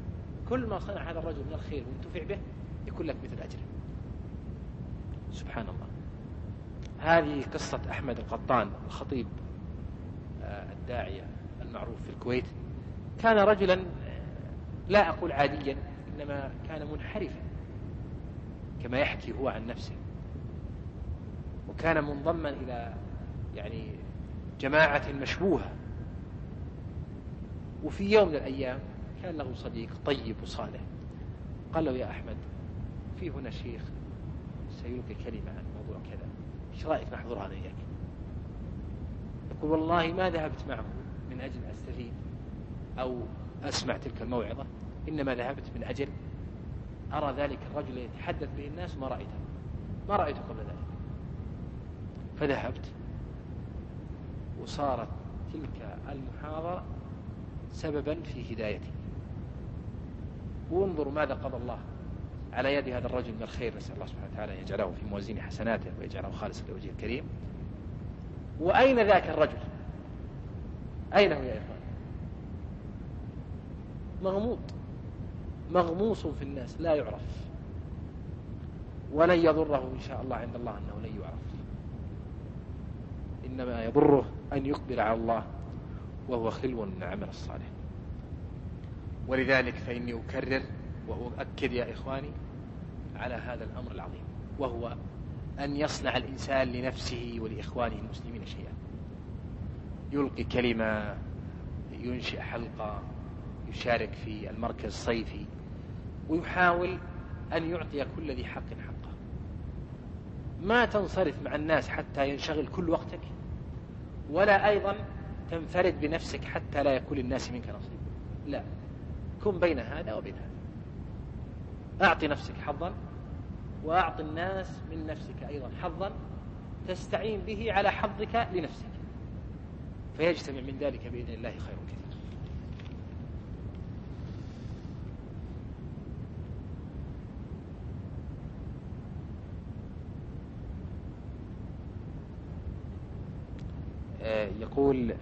كل ما صنع هذا الرجل من الخير وانتفع به يكون لك مثل أجره. سبحان الله. هذه قصة أحمد القطان الخطيب الداعية المعروف في الكويت. كان رجلا لا أقول عاديا، إنما كان منحرفا كما يحكي هو عن نفسه، وكان منضما إلى يعني جماعة مشبوهة. وفي يوم من الأيام كان له صديق طيب وصالح، قال له: يا أحمد، في هنا شيخ سيلقي كلمة عن موضوع كذا، ايش رأيك نحضرها أنا وياك؟ يقول: والله ما ذهبت معه من أجل أستفيد أو أسمع تلك الموعظة، إنما ذهبت من أجل أرى ذلك الرجل يتحدث به الناس ما رأيته ما رأيته قبل ذلك. فذهبت، وصارت تلك المحاضرة سببا في هدايتي. وانظروا ماذا قضى الله على يد هذا الرجل من الخير. نسأل الله سبحانه وتعالى أن يجعله في موازين حسناته ويجعله خالصا لوجهه الكريم. وأين ذاك الرجل؟ أين هو يا إخوان؟ مغموض مغموس في الناس لا يعرف، ولن يضره إن شاء الله عند الله أنه لن يعرف، إنما يضره أن يقبل على الله وهو خلو من العمل الصالح. ولذلك فإني أكرر وأؤكد يا إخواني على هذا الأمر العظيم، وهو أن يصنع الإنسان لنفسه ولإخوانه المسلمين شيئا، يلقي كلمة، ينشئ حلقة، يشارك في المركز الصيفي، ويحاول أن يعطي كل ذي حق حقه. ما تنصرف مع الناس حتى ينشغل كل وقتك، ولا أيضا تنفرد بنفسك حتى لا يكون للناس منك نصيب. لا، كن بين هذا وبين هذا. أعطي نفسك حظا، وأعطي الناس من نفسك أيضا حظا تستعين به على حظك لنفسك، فيجتمع من ذلك بإذن الله خير كثير. يقول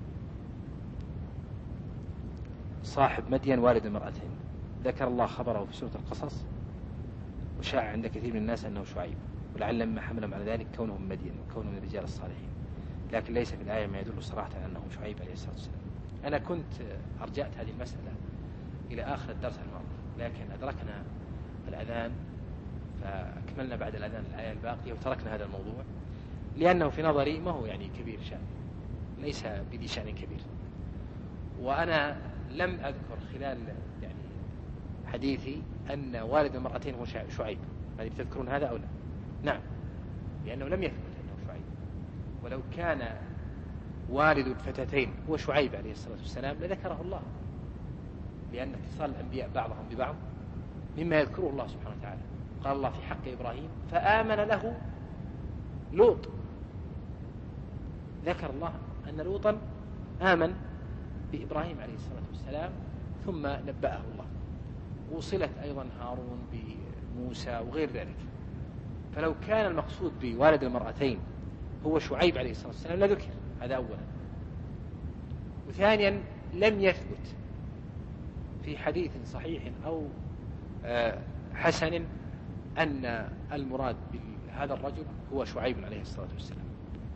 صاحب مدين والد امرأتين، ذكر الله خبره في سورة القصص، وشاع عند كثير من الناس أنه شعيب، ولعل ما حملهم على ذلك كونهم مدين وكونهم من الرجال الصالحين، لكن ليس في الآية ما يدل صراحة على أنه شعيب عليه الصلاة والسلام. أنا كنت أرجعت هذه المسألة إلى آخر الدرس الماضي، لكن أدركنا الأذان فأكملنا بعد الأذان الآية الباقية وتركنا هذا الموضوع، لأنه في نظري ما هو يعني كبير شأن، ليس بذي شأن كبير. وأنا لم أذكر خلال يعني حديثي أن والد المرأتين هو شعيب. هل تذكرون هذا أو لا؟ نعم، لأنه لم يثبت أنه شعيب. ولو كان والد الفتاتين هو شعيب عليه الصلاة والسلام لذكره الله، لأن اتصال الأنبياء بعضهم ببعض مما يذكره الله سبحانه وتعالى. قال الله في حق إبراهيم: فآمن له لوط. ذكر الله أن لوطا آمن بإبراهيم عليه الصلاة والسلام ثم نبأه الله. وصلت أيضا هارون بموسى وغير ذلك. فلو كان المقصود بوالد المرأتين هو شعيب عليه الصلاة والسلام لذكر هذا أولا. وثانيا لم يثبت في حديث صحيح أو حسن أن المراد بهذا الرجل هو شعيب عليه الصلاة والسلام.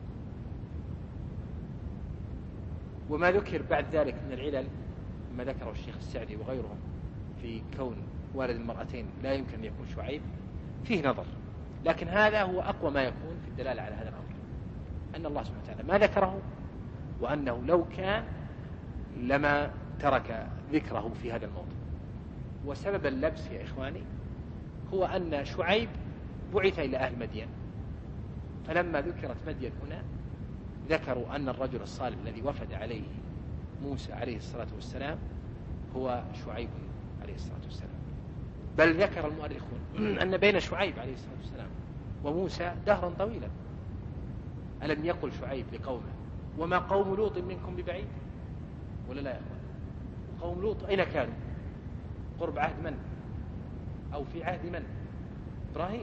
وما ذكر بعد ذلك من العلل ما ذكره الشيخ السعدي وغيرهم في كون والد المرأتين لا يمكن أن يكون شعيب فيه نظر، لكن هذا هو أقوى ما يكون في الدلالة على هذا الأمر، أن الله سبحانه وتعالى ما ذكره، وأنه لو كان لما ترك ذكره في هذا الموضوع. وسبب اللبس يا إخواني هو أن شعيب بعث إلى أهل مدين، فلما ذكرت مدين هنا ذكروا أن الرجل الصالح الذي وفد عليه موسى عليه الصلاة والسلام هو شعيب عليه الصلاة والسلام. بل ذكر المؤرخون أن بين شعيب عليه الصلاة والسلام وموسى دهرا طويلا. ألم يقل شعيب لقومه: وما قوم لوط منكم ببعيد؟ ولا لا يا أخوان؟ قوم لوط أين كانوا؟ قرب عهد من؟ أو في عهد من؟ إبراهيم.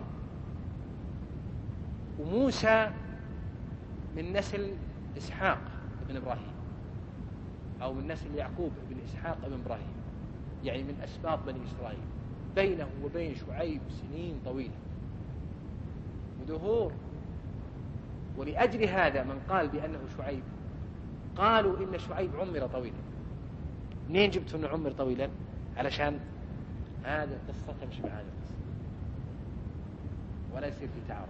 وموسى من نسل إسحاق بن إبراهيم، أو من نسل يعقوب بن إسحاق بن إبراهيم. يعني من أسباط بني إسرائيل، بينه وبين شعيب سنين طويلة ودهور. ولأجل هذا من قال بأنه شعيب قالوا إن شعيب عمر طويلا. منين جبت أنه عمر طويلا؟ علشان هذه القصة تمشي مع هذه القصة ولا يصير في تعارض،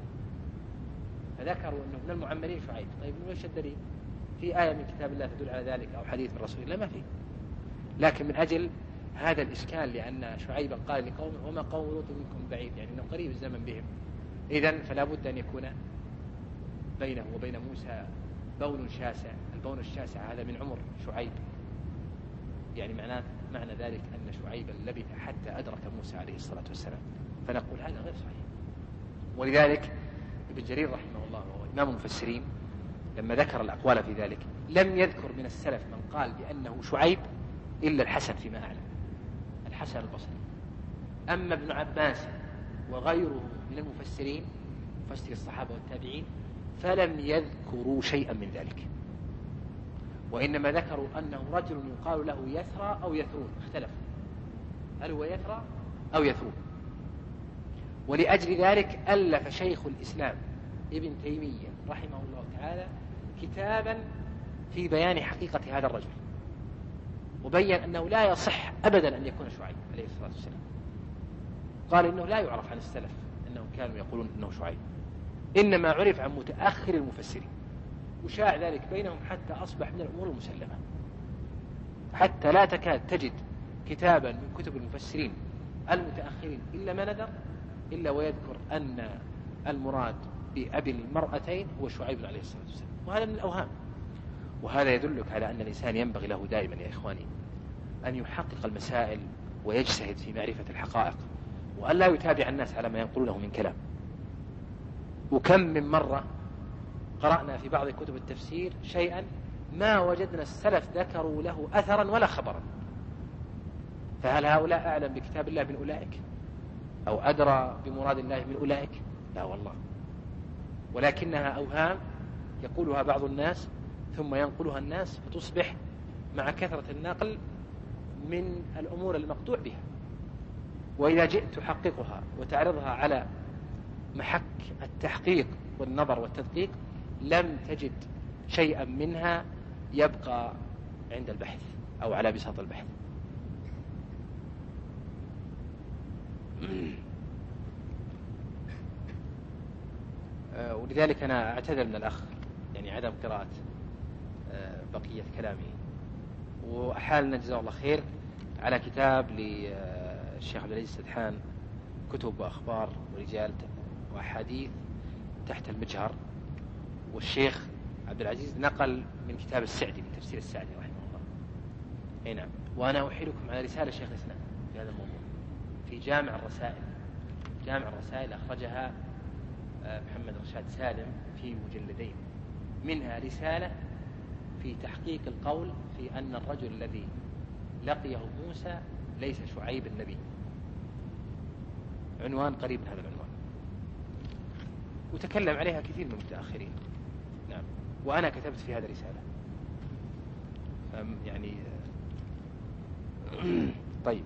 فذكروا أنه من المعمرين شعيب. طيب وش الدليل؟ في آية من كتاب الله تدل على ذلك أو حديث من رسول الله؟ ما في. لكن من أجل هذا الإشكال، لأن شعيبا قال لقوم وما قوم لوط منكم بعيد، يعني أنه قريب الزمن بهم، إذن فلا بد أن يكون بينه وبين موسى بون شاسع. البون الشاسع هذا من عمر شعيب، يعني معناه معنى ذلك أن شعيبا لبث حتى أدرك موسى عليه الصلاة والسلام، فنقول هذا غير صحيح. ولذلك ابن جرير رحمه الله وهو إمام المفسرين لما ذكر الأقوال في ذلك لم يذكر من السلف من قال بأنه شعيب إلا الحسن فيما أعلم، الحسن البصري. أما ابن عباس وغيره من المفسرين مفسر الصحابة والتابعين فلم يذكروا شيئا من ذلك، وإنما ذكروا أنه رجل يقال له يثرى أو يثرون، اختلفوا هل هو يثرى أو يثرون. ولأجل ذلك ألف شيخ الإسلام ابن تيمية رحمه الله تعالى كتابا في بيان حقيقة هذا الرجل، وبين أنه لا يصح أبدا أن يكون شعيب عليه الصلاة والسلام. قال إنه لا يعرف عن السلف أنهم كانوا يقولون إنه شعيب، إنما عرف عن متأخر المفسرين، وشاع ذلك بينهم حتى أصبح من الأمور المسلمة، حتى لا تكاد تجد كتابا من كتب المفسرين المتأخرين إلا ما ندر إلا ويذكر أن المراد بأبي المرأتين هو شعيب عليه الصلاة والسلام، وهذا من الأوهام. وهذا يدلك على أن الإنسان ينبغي له دائما يا إخواني أن يحقق المسائل ويجتهد في معرفة الحقائق، وأن لا يتابع الناس على ما ينقلونه من كلام. وكم من مرة قرأنا في بعض كتب التفسير شيئا ما وجدنا السلف ذكروا له أثرا ولا خبرا، فهل هؤلاء أعلم بكتاب الله من أولئك أو أدرى بمراد الله من أولئك؟ لا والله، ولكنها أوهام يقولها بعض الناس ثم ينقلها الناس فتصبح مع كثرة النقل من الأمور المقطوع بها. وإذا جئت تحققها وتعرضها على محك التحقيق والنظر والتدقيق لم تجد شيئا منها يبقى عند البحث أو على بساط البحث. ولذلك أنا أعتذر من الأخ يعني عدم قراءة بقية كلامه، وأحالنا جزاه الله خير على كتاب للشيخ عبد العزيز السدحان كتب وأخبار ورجال وأحاديث تحت المجهر، والشيخ عبد العزيز نقل من كتاب السعدي من تفسير السعدي رحمه الله. أي نعم. وأنا أحيلكم على رسالة شيخ الإسلام في هذا الموضوع في جامع الرسائل. جامع الرسائل أخرجها محمد رشاد سالم في مجلدين، منها رسالة في تحقيق القول في أن الرجل الذي لقيه موسى ليس شعيب النبي، عنوان قريب من هذا العنوان، وتكلم عليها كثير من المتأخرين. نعم. وأنا كتبت في هذا رسالة يعني طيب.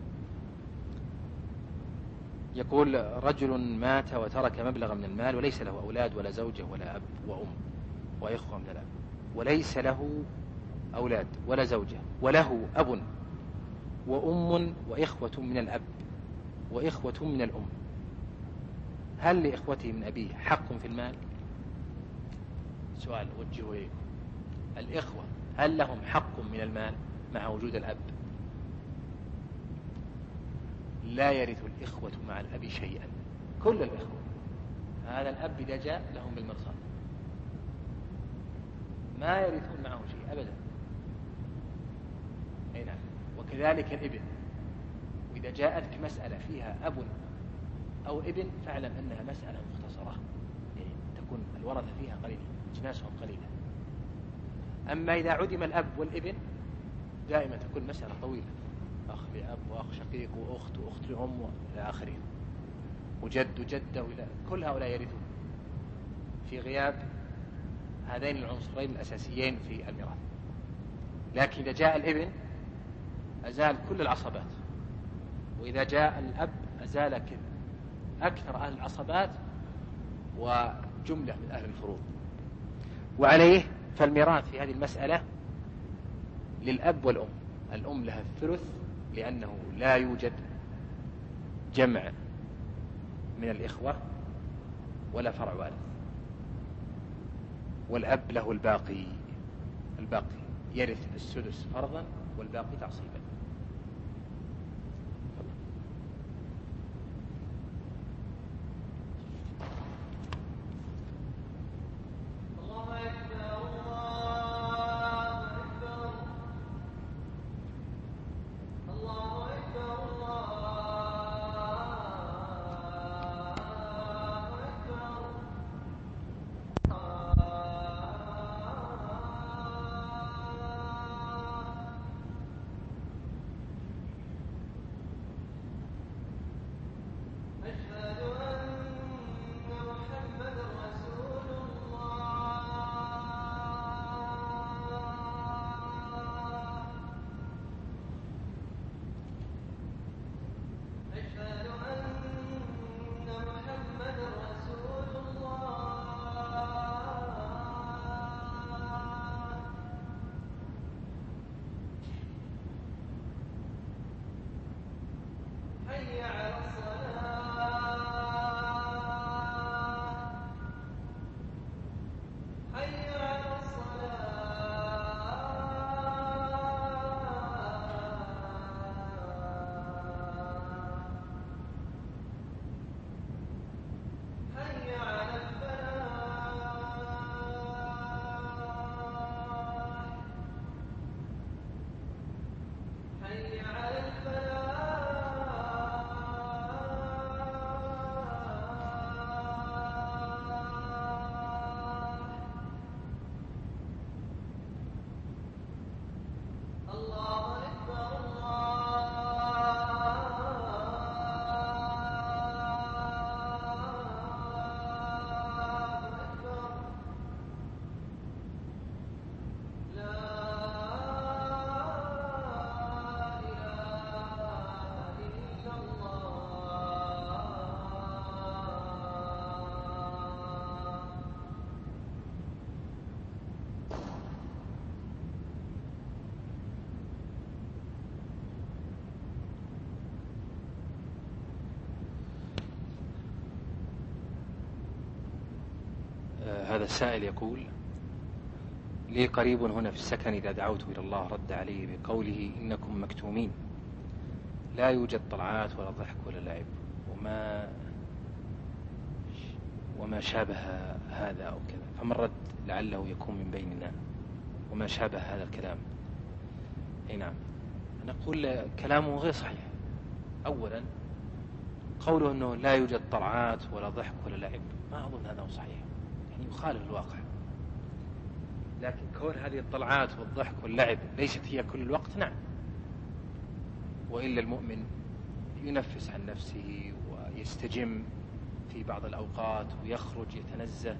يقول رجل مات وترك مبلغا من المال وليس له أولاد ولا زوجة ولا أب وأم وإخوة من الأب، وليس له أولاد ولا زوجة وله أب وأم وإخوة من الأب وإخوة من الأم، هل لإخوته من أبيه حق في المال؟ سؤال وجهه إليكم. الإخوة هل لهم حق من المال مع وجود الأب؟ لا يرث الإخوة مع الأب شيئا، كل الإخوة هذا الأب إذا جاء لهم بالمرصاد ما يرثون معه شيء أبدا. أي نعم. وكذلك الابن، وإذا جاءتك مسألة فيها أب أو ابن فاعلم أنها مسألة مختصرة، يعني تكون الورثة فيها قليلة أجناسهم قليلة. أما إذا عدم الأب والابن دائما تكون مسألة طويلة، أخ لأب وأخ شقيق وأخت وأخت لأم وإلى آخره، وجد وجدة وإلى كل هؤلاء يرثون في غياب هذين العنصرين الأساسيين في الميراث. لكن إذا جاء الابن أزال كل العصبات، وإذا جاء الأب أزال أكثر أهل العصبات وجملة من أهل الفروض. وعليه فالميراث في هذه المسألة للأب والأم. الأم لها الثلث لأنه لا يوجد جمع من الإخوة ولا فرع وارث، والأب له الباقي الباقي يرث السدس فرضا والباقي تعصيبا. هذا السائل يقول: لي قريب هنا في السكن إذا دعوت إلى الله رد عليه بقوله إنكم مكتومين، لا يوجد طلعات ولا ضحك ولا لعب وما وما شابه هذا أو كذا، فمن رد لعله يكون من بيننا وما شابه هذا الكلام. أي نعم، نقول كلامه غير صحيح. أولا قوله أنه لا يوجد طلعات ولا ضحك ولا لعب ما أظن هذا صحيح، يعني يخالف الواقع. لكن كون هذه الطلعات والضحك واللعب ليست هي كل الوقت، نعم، وإلا المؤمن ينفس عن نفسه ويستجم في بعض الأوقات ويخرج يتنزه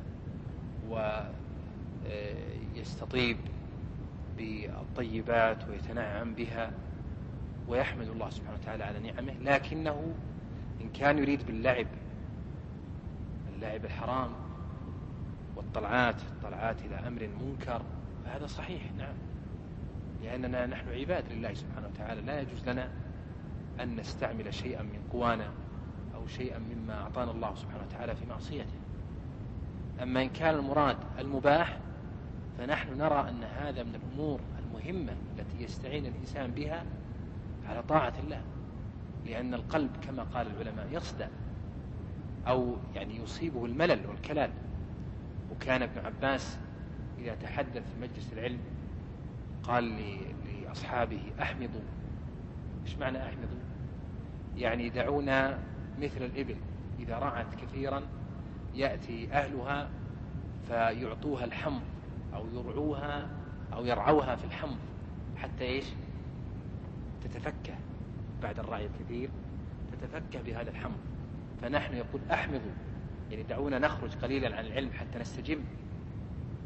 ويستطيب بالطيبات ويتنعم بها ويحمد الله سبحانه وتعالى على نعمه. لكنه إن كان يريد باللعب اللعب الحرام والطلعات الطلعات إلى أمر منكر فهذا صحيح، نعم، لأننا نحن عباد لله سبحانه وتعالى، لا يجوز لنا أن نستعمل شيئا من قوانا أو شيئا مما أعطانا الله سبحانه وتعالى في معصيته. أما إن كان المراد المباح فنحن نرى أن هذا من الأمور المهمة التي يستعين الإنسان بها على طاعة الله، لأن القلب كما قال العلماء يصدأ أو يعني يصيبه الملل والكلال. وكان ابن عباس إذا تحدث في مجلس العلم قال لأصحابه: أحمضوا. إيش معنى أحمضوا؟ يعني دعونا مثل الإبل إذا رعت كثيرا يأتي أهلها فيعطوها الحمض أو يرعوها أو يرعوها في الحمض حتى إيش تتفكه بعد الرعي الكثير، تتفكه بهذا الحمض. فنحن يقول أحمضوا، يعني دعونا نخرج قليلا عن العلم حتى نستجم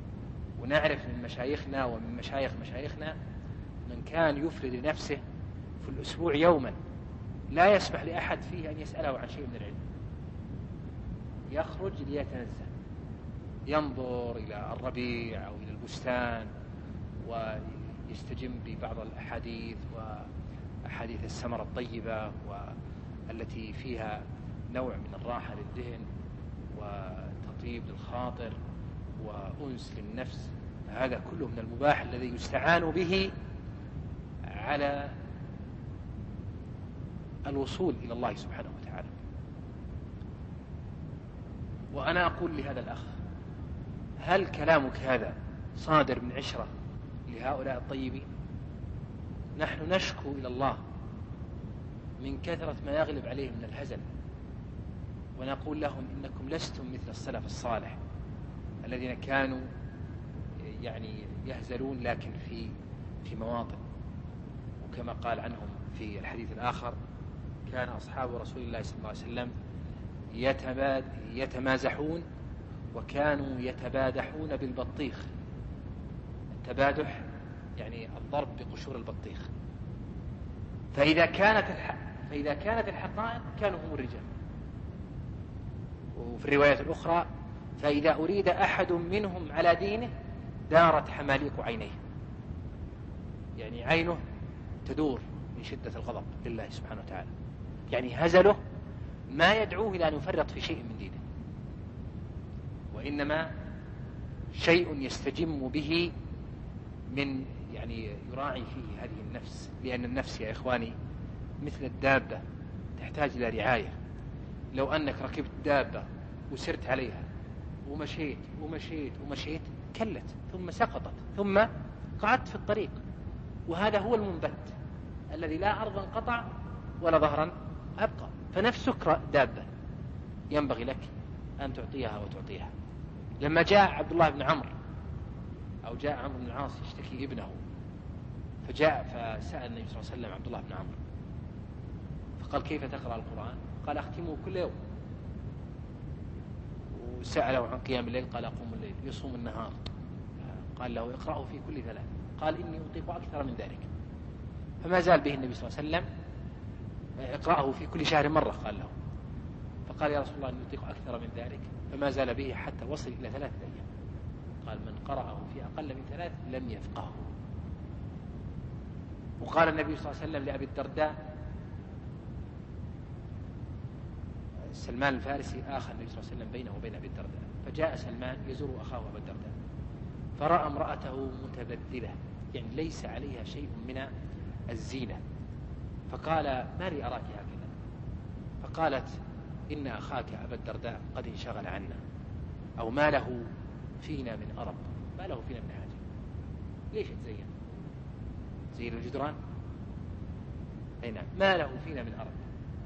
ونعرف من مشايخنا ومن مشايخ مشايخنا من كان يفرد لنفسه في الأسبوع يوما لا يسمح لأحد فيه أن يسأله عن شيء من العلم، يخرج ليتنزه، ينظر إلى الربيع أو إلى البستان ويستجم ببعض الأحاديث وأحاديث السمرة الطيبة والتي فيها نوع من الراحة للذهن وتطيب للخاطر وأنس للنفس. هذا كله من المباح الذي يستعان به على الوصول إلى الله سبحانه وتعالى. وأنا أقول لهذا الأخ: هل كلامك هذا صادر من عشرة لهؤلاء الطيبين؟ نحن نشكو إلى الله من كثرة ما يغلب عليهم من الهزل، ونقول لهم إنكم لستم مثل السلف الصالح الذين كانوا يعني يهزلون لكن في في مواطن. وكما قال عنهم في الحديث الآخر: كان أصحاب رسول الله صلى الله عليه وسلم يتمازحون وكانوا يتبادحون بالبطيخ. التبادح يعني الضرب بقشور البطيخ. فإذا كانت الح... فإذا كانت الحقائق كانوا هم الرجال. وفي الرواية الأخرى: فإذا أريد أحد منهم على دينه دارت حماليق عينيه، يعني عينه تدور من شدة الغضب لله سبحانه وتعالى. يعني هزله ما يدعوه إلى أن يفرط في شيء من دينه، وإنما شيء يستجم به من يعني يراعي فيه هذه النفس. لأن النفس يا إخواني مثل الدابة تحتاج إلى رعاية. لو أنك ركبت دابة وسرت عليها ومشيت ومشيت ومشيت كلت ثم سقطت ثم قعدت في الطريق، وهذا هو المنبت الذي لا أرضا قطع ولا ظهرا أبقى. فنفسك دابة ينبغي لك أن تعطيها وتعطيها. لما جاء عبد الله بن عمرو أو جاء عمرو بن العاص يشتكي ابنه، فجاء فسأل النبي صلى الله عليه وسلم عبد الله بن عمرو فقال: كيف تقرأ القرآن؟ قال: أختمه كل يوم. وسأله عن قيام الليل قال: أقوم الليل. يصوم النهار؟ قال له: اقرأه في كل ثلاث. قال: إني أطيق أكثر من ذلك. فما زال به النبي صلى الله عليه وسلم: اقرأه في كل شهر مرة. قال له، فقال: يا رسول الله إني أطيق أكثر من ذلك. فما زال به حتى وصل إلى ثلاثة أيام. قال: من قرأه في أقل من ثلاث لم يفقهه. وقال النبي صلى الله عليه وسلم لأبي الدرداء، سلمان الفارسي آخى النبي صلى الله عليه وسلم بينه وبين أبي الدرداء، فجاء سلمان يزور أخاه أبا الدرداء فرأى امرأته متبذلة، يعني ليس عليها شيء من الزينة، فقال: ما لي أراك هكذا؟ فقالت: إن أخاك أبا الدرداء قد انشغل عنا، أو ما له فينا من أرب، ما له فينا من حاجة. ليش تزين؟ زين الجدران؟ أي نعم، ما له فينا من أرب.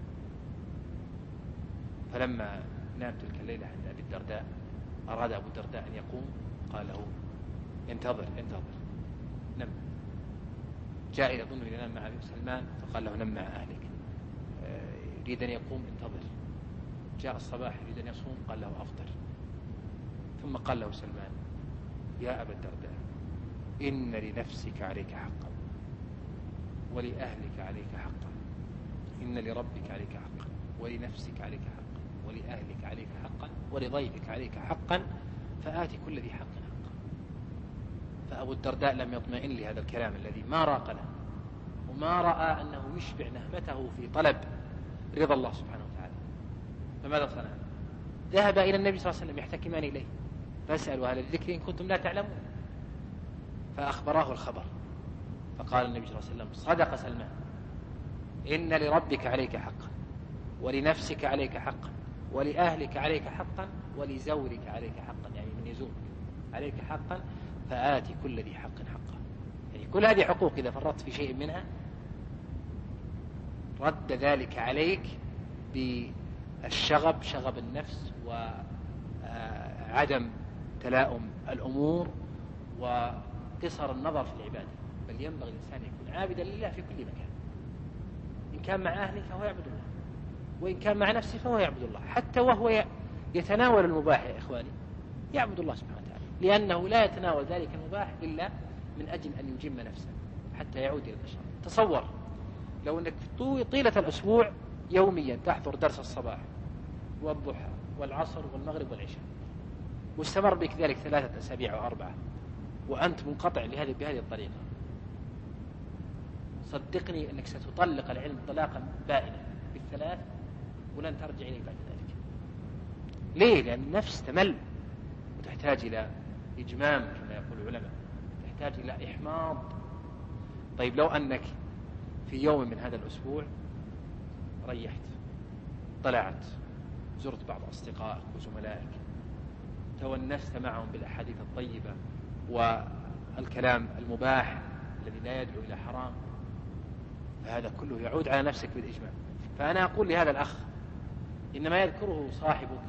فلما نام تلك الليلة عند أبي الدرداء أراد أبو الدرداء أن يقوم، قال له: انتظر انتظر نم. جاء يظن أن ينام مع سلمان فقال له: نم مع أهلك. يريد أن يقوم: انتظر. جاء الصباح يريد أن يصوم، قال له: أفطر. ثم قال له سلمان: يا أبا الدرداء، إن لنفسك عليك حقا، ولأهلك عليك حقا، إن لربك عليك حقا، ولنفسك عليك حقا، ولأهلك عليك حقا، ولضيفك عليك حقا، فآتي كل ذي حق حقا. فأبو الدرداء لم يطمئن لهذا الكلام الذي ما راق له وما رأى أنه يشبع نهمته في طلب رضا الله سبحانه وتعالى. فماذا صنع؟ ذهب إلى النبي صلى الله عليه وسلم يحتكمان إليه: فاسألوا أهل الذكر إن كنتم لا تعلمون. فأخبراه الخبر، فقال النبي صلى الله عليه وسلم: صدق سلمان، إن لربك عليك حقا، ولنفسك عليك حقا، ولأهلك عليك حقا، ولزورك عليك حقا، يعني من يزورك عليك حقا، فآتي كل ذي حق حقا. يعني كل هذه حقوق إذا فرطت في شيء منها رد ذلك عليك بالشغب، شغب النفس، وعدم تلاؤم الأمور، وقصر النظر في العبادة. بل ينبغي الإنسان يكون عابدا لله في كل مكان. إن كان مع أهله فهو يعبد الله، وإن كان مع نفسه فهو يعبد الله، حتى وهو يتناول المباح يا إخواني يعبد الله سبحانه وتعالى، لأنه لا يتناول ذلك المباح إلا من أجل أن يجم نفسه حتى يعود إلى النشاط. تصور لو أنك طيلة الأسبوع يوميا تحضر درس الصباح والضحى والعصر والمغرب والعشاء، واستمر بك ذلك ثلاثة أسابيع أو أربعة، وأنت منقطع لهذه بهذه الطريقة، صدقني أنك ستطلق العلم طلاقا بائنا بالثلاث ولن ترجع إليه بعد ذلك. ليه؟ لأن النفس تمل وتحتاج إلى إجمام كما يقول العلماء، تحتاج إلى إحماض. طيب لو أنك في يوم من هذا الأسبوع ريحت، طلعت، زرت بعض أصدقائك وزملائك، تونست معهم بالأحاديث الطيبة والكلام المباح الذي لا يدعو إلى حرام، فهذا كله يعود على نفسك بالإجماع. فأنا أقول لهذا الأخ إنما يذكره صاحبك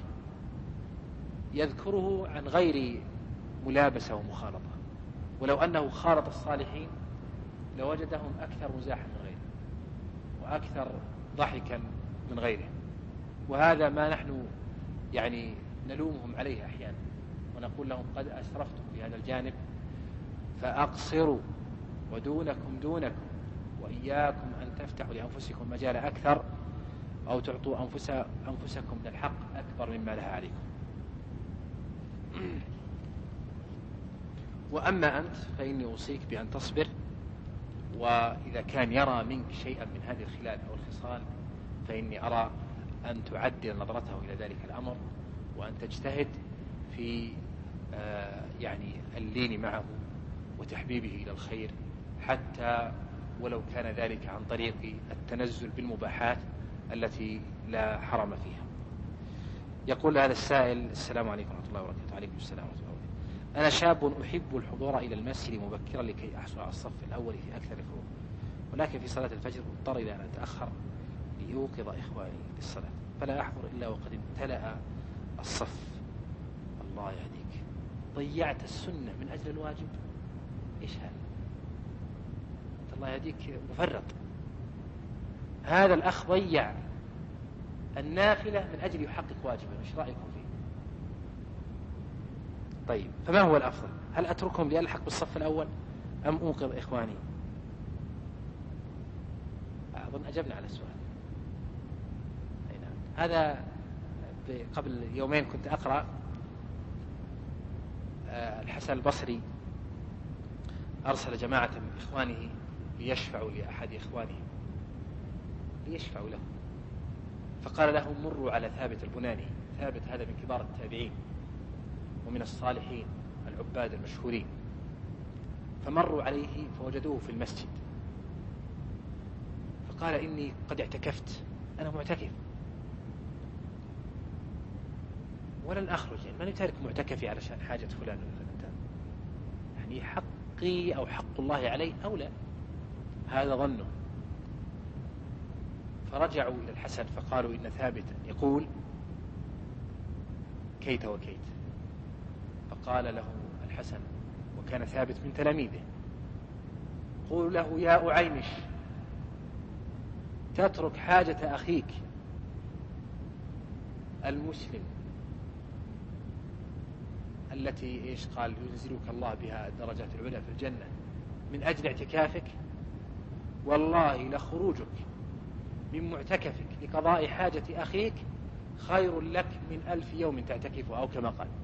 يذكره عن غير ملابسة ومخالطة، ولو أنه خالط الصالحين لوجدهم أكثر مزاحا من غيره وأكثر ضحكا من غيره، وهذا ما نحن يعني نلومهم عليه أحيانا ونقول لهم قد أسرفتم في هذا الجانب فأقصروا، ودونكم دونكم، وإياكم أن تفتحوا لأنفسكم مجال أكثر أو تعطوا أنفس أنفسكم من الحق أكبر مما لها عليكم. وأما أنت فإني أوصيك بأن تصبر، وإذا كان يرى منك شيئا من هذه الخلال أو الخصال فإني أرى أن تعدل نظرته إلى ذلك الأمر، وأن تجتهد في آه يعني اللين معه وتحبيبه إلى الخير، حتى ولو كان ذلك عن طريق التنزل بالمباحات التي لا حرم فيها. يقول هذا السائل: السلام عليكم ورحمة الله وبركاته. عليكم السلام ورحمة الله وبركاته. أنا شاب أحب الحضور إلى المسجد مبكرا لكي أحصل على الصف الأول في أكثر الفروض، ولكن في صلاة الفجر اضطر إلى أن أتأخر ليوقظ إخواني للصلاة، فلا أحضر إلا وقد امتلأ الصف. الله يهديك، ضيعت السنة من أجل الواجب. إيش هذا؟ الله يهديك مفرط. هذا الأخ ضيع النافلة من أجل يحقق واجبا. إيش رأيكم فيه؟ طيب، فما هو الأفضل؟ هل أتركهم لألحق بالصف الأول أم أوقظ إخواني؟ أظن أجبنا على السؤال. هذا قبل يومين كنت أقرأ الحسن البصري أرسل جماعة من إخوانه ليشفعوا لأحد إخوانه ليشفعوا له، فقال لهم: مروا على ثابت البناني. ثابت هذا من كبار التابعين ومن الصالحين العباد المشهورين، فمروا عليه فوجدوه في المسجد، فقال: إني قد اعتكفت، أنا معتكف ولن أخرج، يعني من يترك معتكفي علشان حاجة فلان ولا يعني حقي أو حق الله علي أو لا، هذا ظنه. فرجعوا إلى الحسن فقالوا: إن ثابتا يقول كيت وكيت. فقال له الحسن، وكان ثابت من تلاميذه: قولوا له: يا أعينش، تترك حاجة أخيك المسلم التي إيش قال ينزلك الله بها الدرجات العلى في الجنة من أجل اعتكافك؟ والله لخروجك من معتكفك لقضاء حاجة أخيك خير لك من ألف يوم تعتكفه، أو كما قال.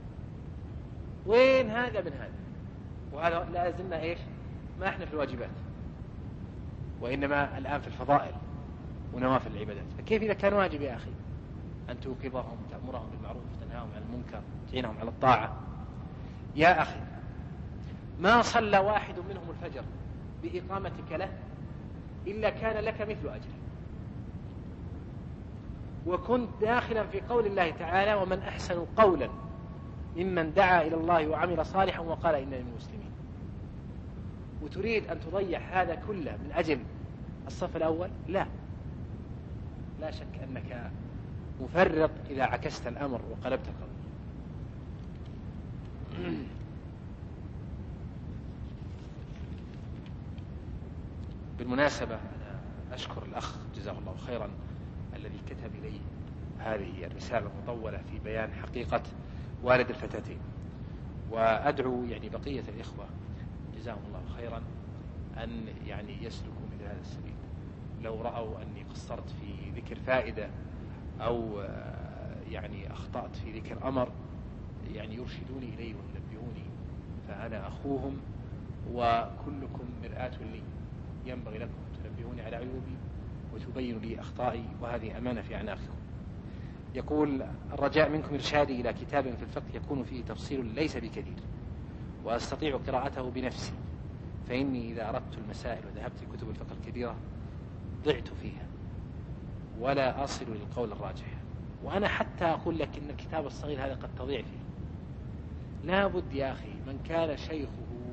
وين هذا من هذا؟ وهذا لا زلنا إيش؟ ما إحنا في الواجبات، وإنما الآن في الفضائل ونوافل العبادات. فكيف إذا كان واجب يا أخي أن توقظهم، تأمرهم بالمعروف، تنهاهم عن المنكر، تعينهم على الطاعة؟ يا أخي، ما صلى واحد منهم الفجر بإقامتك له إلا كان لك مثل أجره. وكنت داخلا في قول الله تعالى: ومن أحسن قولا ممن دعا إلى الله وعمل صالحا وقال إنني من المسلمين. وتريد أن تضيع هذا كله من أجل الصف الأول؟ لا، لا شك أنك مفرط إذا عكست الأمر وقلبت القول. بالمناسبة أنا أشكر الأخ جزاه الله خيرا الذي كتب لي هذه الرسالة المطولة في بيان حقيقة والد الفتاتين، وأدعو يعني بقية الإخوة جزاهم الله خيرا أن يعني يسلكوا مثل هذا السبيل، لو رأوا أني قصرت في ذكر فائدة أو يعني أخطأت في ذكر أمر يعني يرشدوني إليه وينبهوني، فأنا أخوهم وكلكم مرآة لي، ينبغي لكم تنبهوني على عيوبي وتبينوا لي أخطائي، وهذه أمانة في أعناقكم. يقول: الرجاء منكم إرشادي إلى كتاب في الفقه يكون فيه تفصيل ليس بكثير وأستطيع قراءته بنفسي، فإني إذا أردت المسائل وذهبت لكتب الفقه الكبيرة ضعت فيها ولا أصل للقول الراجح. وأنا حتى أقول لك إن الكتاب الصغير هذا قد تضيع فيه. لا بد يا أخي من كان شيخه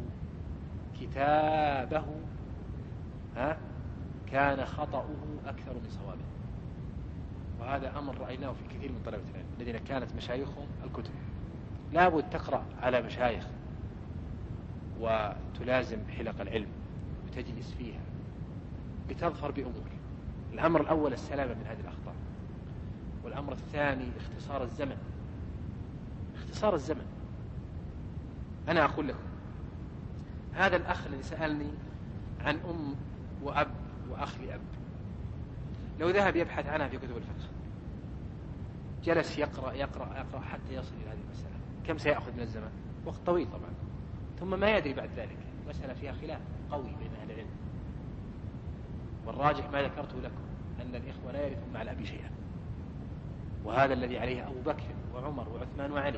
كتابه ها كان خطأه أكثر من صوابه، وهذا أمر رأيناه في كثير من طلبة العلم الذين كانت مشايخهم الكتب. لا بد تقرأ على مشايخ وتلازم حلق العلم وتجلس فيها لتظفر بأمور. الأمر الأول السلامة من هذه الأخطاء، والأمر الثاني اختصار الزمن. اختصار الزمن. أنا أقول لكم هذا الأخ الذي سألني عن أم وأب وأخ لأب، لو ذهب يبحث عنها في كتب الفقه جلس يقرأ يقرأ يقرأ حتى يصل إلى هذه المسألة، كم سيأخذ من الزمن؟ وقت طويل طبعا، ثم ما يدري بعد ذلك. مسألة فيها خلاف قوي بين أهل العلم، والراجح ما ذكرته لكم أن الإخوة لا يرثون مع الأب شيئا، وهذا الذي عليه أبو بكر وعمر وعثمان وعلي،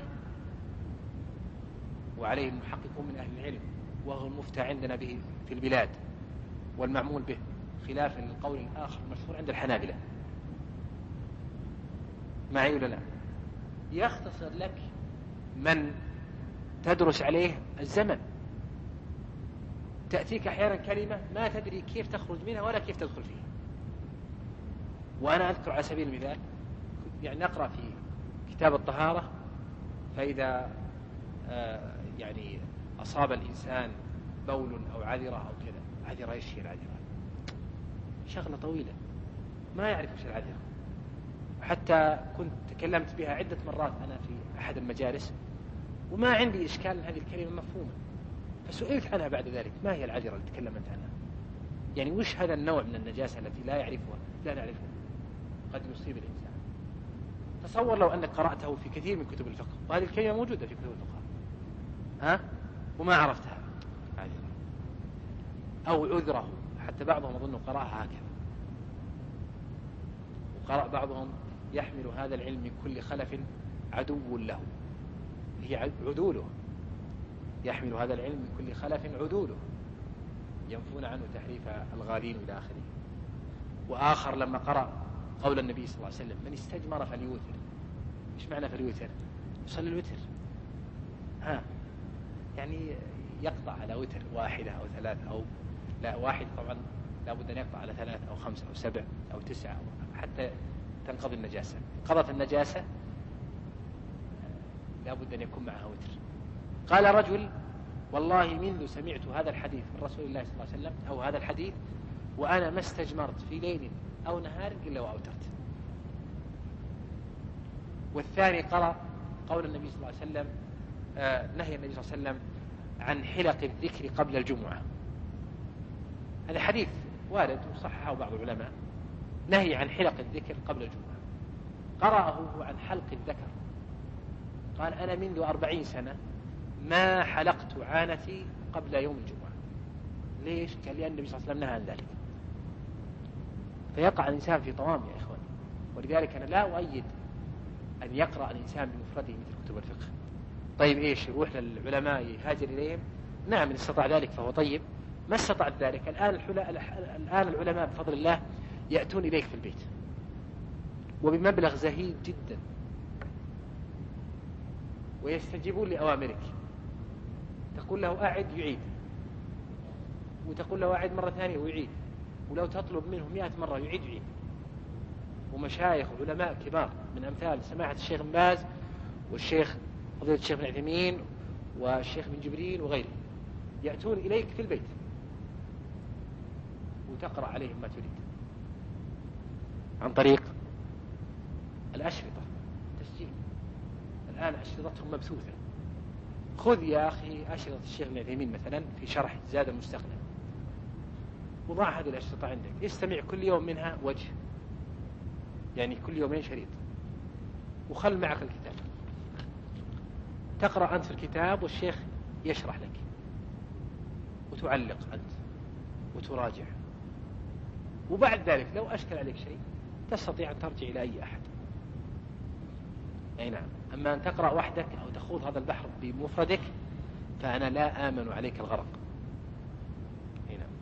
وعليه المحققون من أهل العلم، وهو المفتى عندنا به في البلاد والمعمول به، خلافا للقول الآخر المشهور عند الحنابلة. معي ولا لا؟ يختصر لك من تدرس عليه الزمن. تأتيك أحيانا كلمة ما تدري كيف تخرج منها ولا كيف تدخل فيها. وأنا أذكر على سبيل المثال يعني نقرأ في كتاب الطهارة، فإذا آه يعني أصاب الإنسان بول أو عذرة أو كذا، عذرة إيش هي العذرة؟ شغلة طويلة ما يعرف إيش العذرة، حتى كنت تكلمت بها عدة مرات أنا في أحد المجالس وما عندي إشكال هذه الكلمة مفهومة، فسئلت عنها بعد ذلك ما هي العذرة اللي تكلمت عنها؟ يعني وش هذا النوع من النجاسة التي لا يعرفها لا نعرفها قد يصيب الإنسان؟ تصور لو أنك قرأته في كثير من كتب الفقه، وهذه الكلمة موجودة في كتب الفقه ها وما عرفتها عذرة أو عذره، حتى بعضهم أظن قرأها هكذا، وقرأ بعضهم يحمل هذا العلم من كل خلف عدو له، هي عدوله، يحمل هذا العلم من كل خلف عدوله ينفون عنه تحريف الغالين إلى آخره. وآخر لما قرأ قول النبي صلى الله عليه وسلم: من استجمر فليوتر. إيش معنى فليوتر؟ يصلي الوتر، ها يعني يقطع على وتر واحدة أو ثلاثة، أو لا واحد طبعا لا بد أن يقطع على ثلاثة أو خمسة أو سبع أو تسعة حتى تنقضي النجاسة. قضت النجاسة لا بد أن يكون معها وتر. قال رجل: والله منذ سمعت هذا الحديث من رسول الله صلى الله عليه وسلم أو هذا الحديث وأنا ما استجمرت في ليل أو نهار إلا وأوترت. والثاني قرأ قول النبي صلى الله عليه وسلم آه نهي النبي صلى الله عليه وسلم عن حلق الذكر قبل الجمعة. هذا حديث وارد وصححه بعض العلماء، نهي عن حلق الذكر قبل الجمعة. قرأه عن حلق الذكر، قال: أنا منذ أربعين سنة ما حلقت عانتي قبل يوم الجمعة. ليش؟ قال: لأن النبي صلى الله عليه وسلم نهى عن ذلك. فيقع الإنسان في طوام يا إخواني، ولذلك أنا لا أؤيد أن يقرأ الإنسان بمفرده مثل كتب الفقه. طيب إيش؟ يروح للعلماء يهاجر إليهم؟ نعم إن استطاع ذلك فهو طيب، ما استطاع ذلك الآن الآن العلماء بفضل الله يأتون إليك في البيت وبمبلغ زهيد جدا ويستجيبون لأوامرك. تقول له أعد يعيد، وتقول له أعد مرة ثانية ويعيد، ولو تطلب منه مئة مرة يعيد يعيد. ومشايخ وعلماء كبار من أمثال سماحة الشيخ بن باز والشيخ فضيلة الشيخ بن عثيمين والشيخ بن جبريل وغيره يأتون إليك في البيت وتقرأ عليهم ما تريد عن طريق الأشرطة تسجيل. الآن أشرطتهم مبثوثة. خذ يا أخي أشرطة الشيخ بن عثيمين مثلا في شرح زاد المستقنع، وضع هذه الأشرطة عندك، استمع كل يوم منها وجه، يعني كل يومين شريط، وخل معك الكتاب، تقرأ أنت في الكتاب والشيخ يشرح لك، وتعلق أنت وتراجع. وبعد ذلك لو أشكل عليك شيء تستطيع أن ترجع إلى أي أحد. أي نعم. أما أن تقرأ وحدك أو تخوض هذا البحر بمفردك فأنا لا آمن عليك الغرق. أي نعم.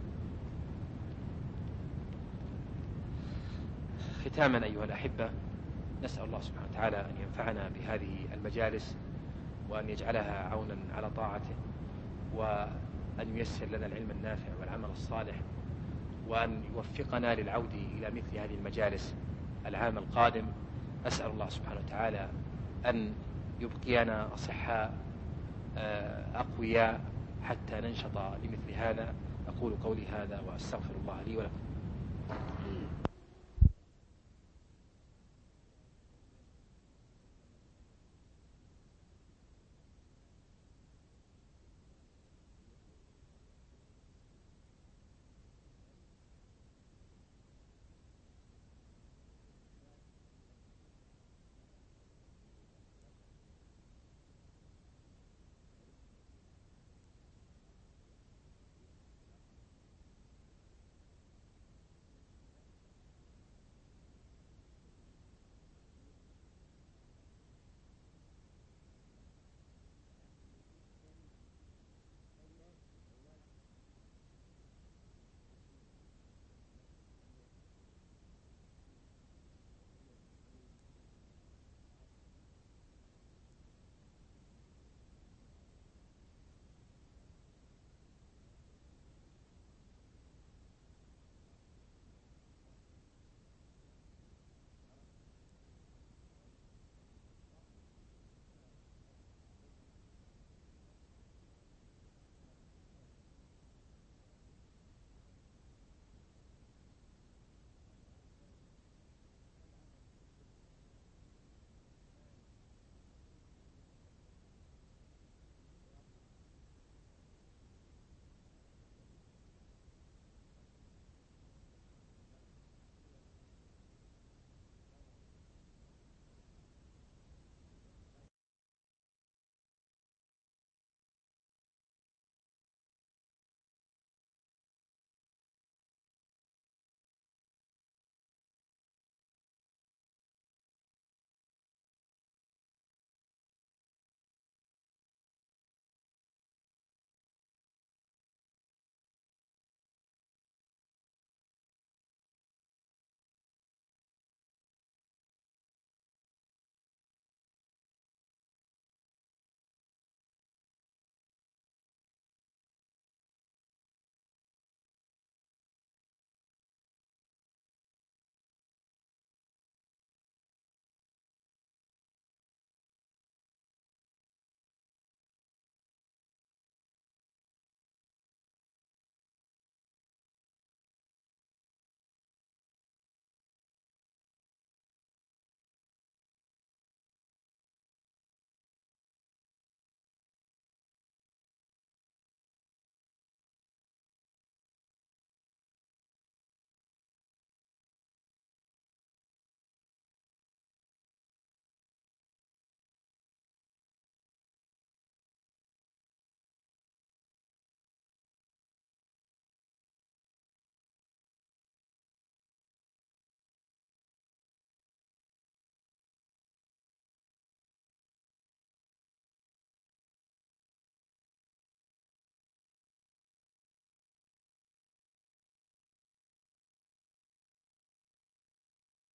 ختاما أيها الأحبة، نسأل الله سبحانه وتعالى أن ينفعنا بهذه المجالس، وأن يجعلها عونا على طاعته، وأن ييسر لنا العلم النافع والعمل الصالح، وأن يوفقنا للعود إلى مثل هذه المجالس العام القادم. أسأل الله سبحانه وتعالى أن يبقينا أصحاء أقوياء حتى ننشط لمثل هذا. أقول قولي هذا وأستغفر الله لي ولكم.